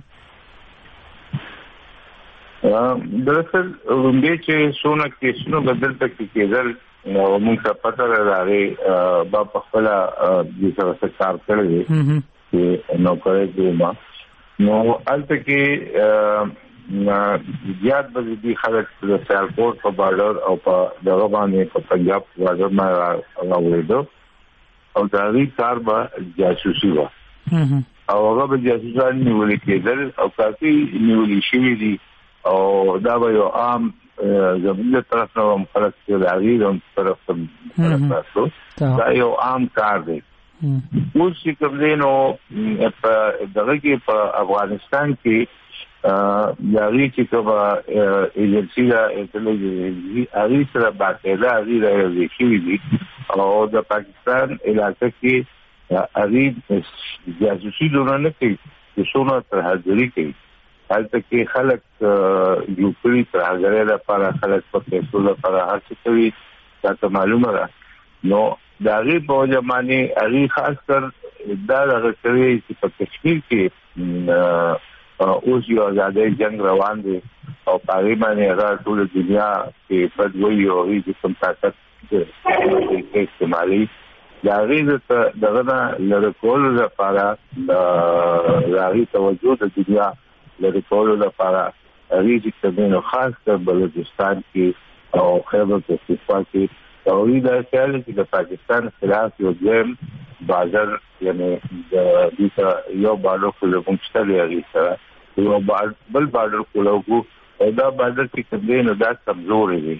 دراصل رومبه چې سونه کې سونه بدل تک کېدل نو موږ ته پته راغی با په خپل د څه کار کړی چې نو کوي دی ما نو البته کې زیات به دي خلک د سیالکوټ په بارډر او په دغه باندې په پنجاب بارډر ما راوړو او دا ری کار به جاسوسي و او هغه به جاسوسان نیول کېدل او کافي نیول شي دي او دا به یو عام زموږ طرف نه هم خلک چې راغلي هم طرف ته تاسو دا یو عام کار دی. اوس چې کوم دی نو په دغه کې په افغانستان کې یاري چې کوم ایجنسی دا انټلیجنس هغه سره باقاعده هغه راځي چې دي او د پاکستان علاقې کې هغه جاسوسي نه کوي چې څونه تر حاضري کوي حالت کې خلک یو کلی تر هغه لپاره خلک په پیسو لپاره هر څه کوي دا معلومه ده. نو دا غي په ځمانه اړي خاص کر دا هغه کوي چې په کشمیر کې اوس یو ځای جنگ روان دي او پاره باندې هغه ټول دنیا کې بدوي او هیڅ کوم طاقت کې استعمالي دا غي دغه نه لکول لپاره د راغي توجه د دنیا لري کولو لپاره ریږي چې خاص کر بلوچستان کې او خیبر پختونخوا کې او دا خیال چې د پاکستان خلاف یو ځم بازار یعنی د دې یو بارډر کولو مشته لري سره یو بل بارډر کولو او دا بازار کې کوم نه دا کمزوري دي.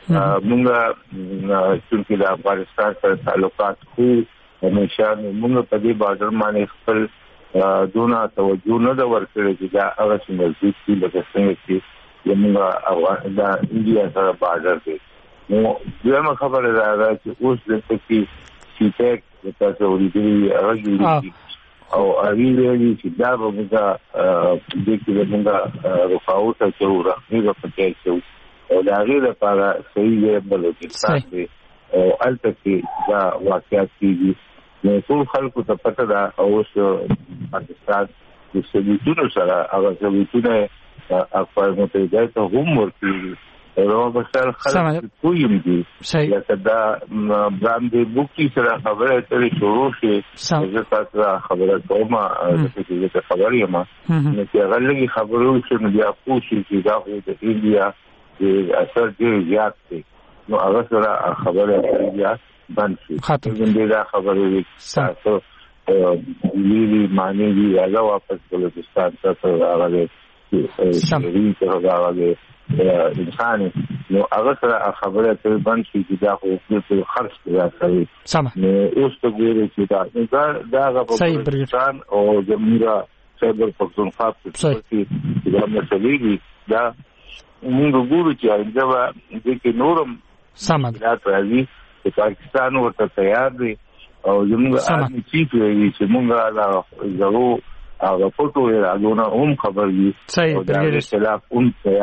موږ چې د افغانستان سره تعلقات خو همیشه موږ په دې بارډر باندې خپل دونه توجه نه دا ورکړي چې دا هغه څنګه چې لکه څنګه چې زموږ د انډیا سره بارډر دی. نو دغه خبره راغله چې اوس د تکي چې تاسو ورېدي هغه او هغه ویلي چې دا به موږ د دې موږ رفاوت او راځي په کې چې او دا غیر لپاره صحیح بلوچستان دی او البته چې دا واقعیت دی نو ټول خلکو ته پته ده او اوس پاکستان د سویتونو سره هغه سویتونه خپل متحده ته هم ورکړي او په سر خلک کویم دي لکه دا باندې بوکي سره خبره ترې شروع شي چې تاسو خبره کومه چې خبرې ما نو چې هغه لګي خبرو چې بیا پوښتنه چې دا د انډیا د اثر ډیر زیات دی نو هغه سره خبره کوي بنشي زنده دا خبره وي تاسو ویلي معنی دی هغه واپس بلوچستان ته راغلي چې ته راغلي انسان نو هغه سره خبره کوي بنشي چې دا خو په خرج کې راځي نو اوس ته ګوري چې دا دا هغه په بلوچستان او زميرا خیبر پختونخوا کې دا مسلې دي دا موږ ګورو چې دا د کې نورم سمه راځي چې پاکستان ورته تیار دی او زموږ آرمي چیف ویلي چې موږ دا زرو هغه فوټو یې راغونه هم خبر دي او دا خلاف هم تیار دي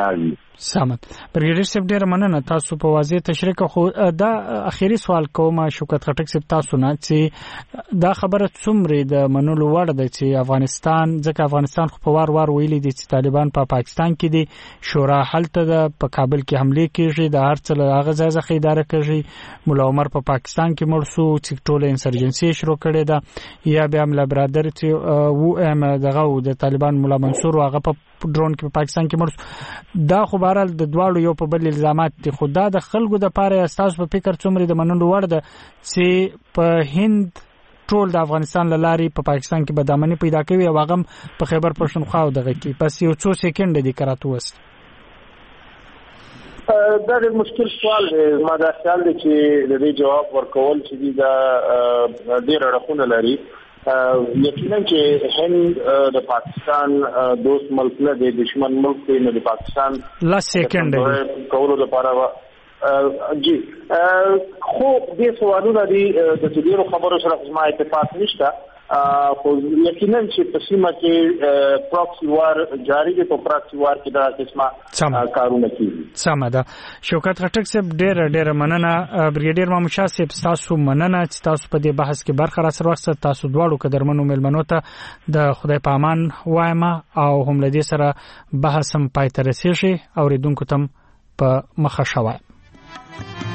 سمت برګیډر صاحب ډیر مننه تاسو په واضح تشریح خو دا اخیری سوال کوم شوکت خټک صاحب تاسو نه چې دا خبره څومره د منلو وړ ده چې افغانستان ځکه افغانستان خو په وار وار ویلي دي چې طالبان په پا پاکستان کې دي شورا حالت ده په کابل کې حمله کیږي د هر څه هغه ځای ځخه اداره کوي مولا عمر په پا پاکستان کې مرسو چې ټوله انسرجنسي شروع کړي ده یا بیا مل برادر چې وو ام دغه د طالبان مولا منصور هغه په ډرون کې په پاکستان کې مرسو دا خو بهرال د دواړو یو په بل الزامات دي خو دا د خلکو د پاره اساس په فکر څومره د منلو وړ ده چې په هند ټول د افغانستان لاري په پاکستان کې بدامني پیدا کوي او هغه په خیبر پښتونخوا دغه کې پس یو څو سکند دي کراته وس دا ډېر مشکل سوال دی ما دا خیال دی چې د دې جواب ورکول چې دا ډېر اړخونه لري یقینا چې هند د پاکستان دوست ملک نه دی دشمن ملک دی نه د پاکستان لا سکند کولو لپاره جی خو دې سوالونه دي د ډیرو خبرو سره ما اتفاق نشته خو یقینا چې په سیمه کې پراکسی وار جاری دی په پراکسی وار کې دا قسمه کارونه کوي سم ده شوکت خټک صاحب ډېر ډېر مننه بریګیډیر محمد شاه صاحب تاسو مننه چې تاسو په دې بحث کې برخه را سره وخت تاسو دواړو قدرمنو ملمنو ته د خدای په امان وایم او هم لدی سره بحث هم پای ته رسیږي او ریدونکو تم په مخه شوه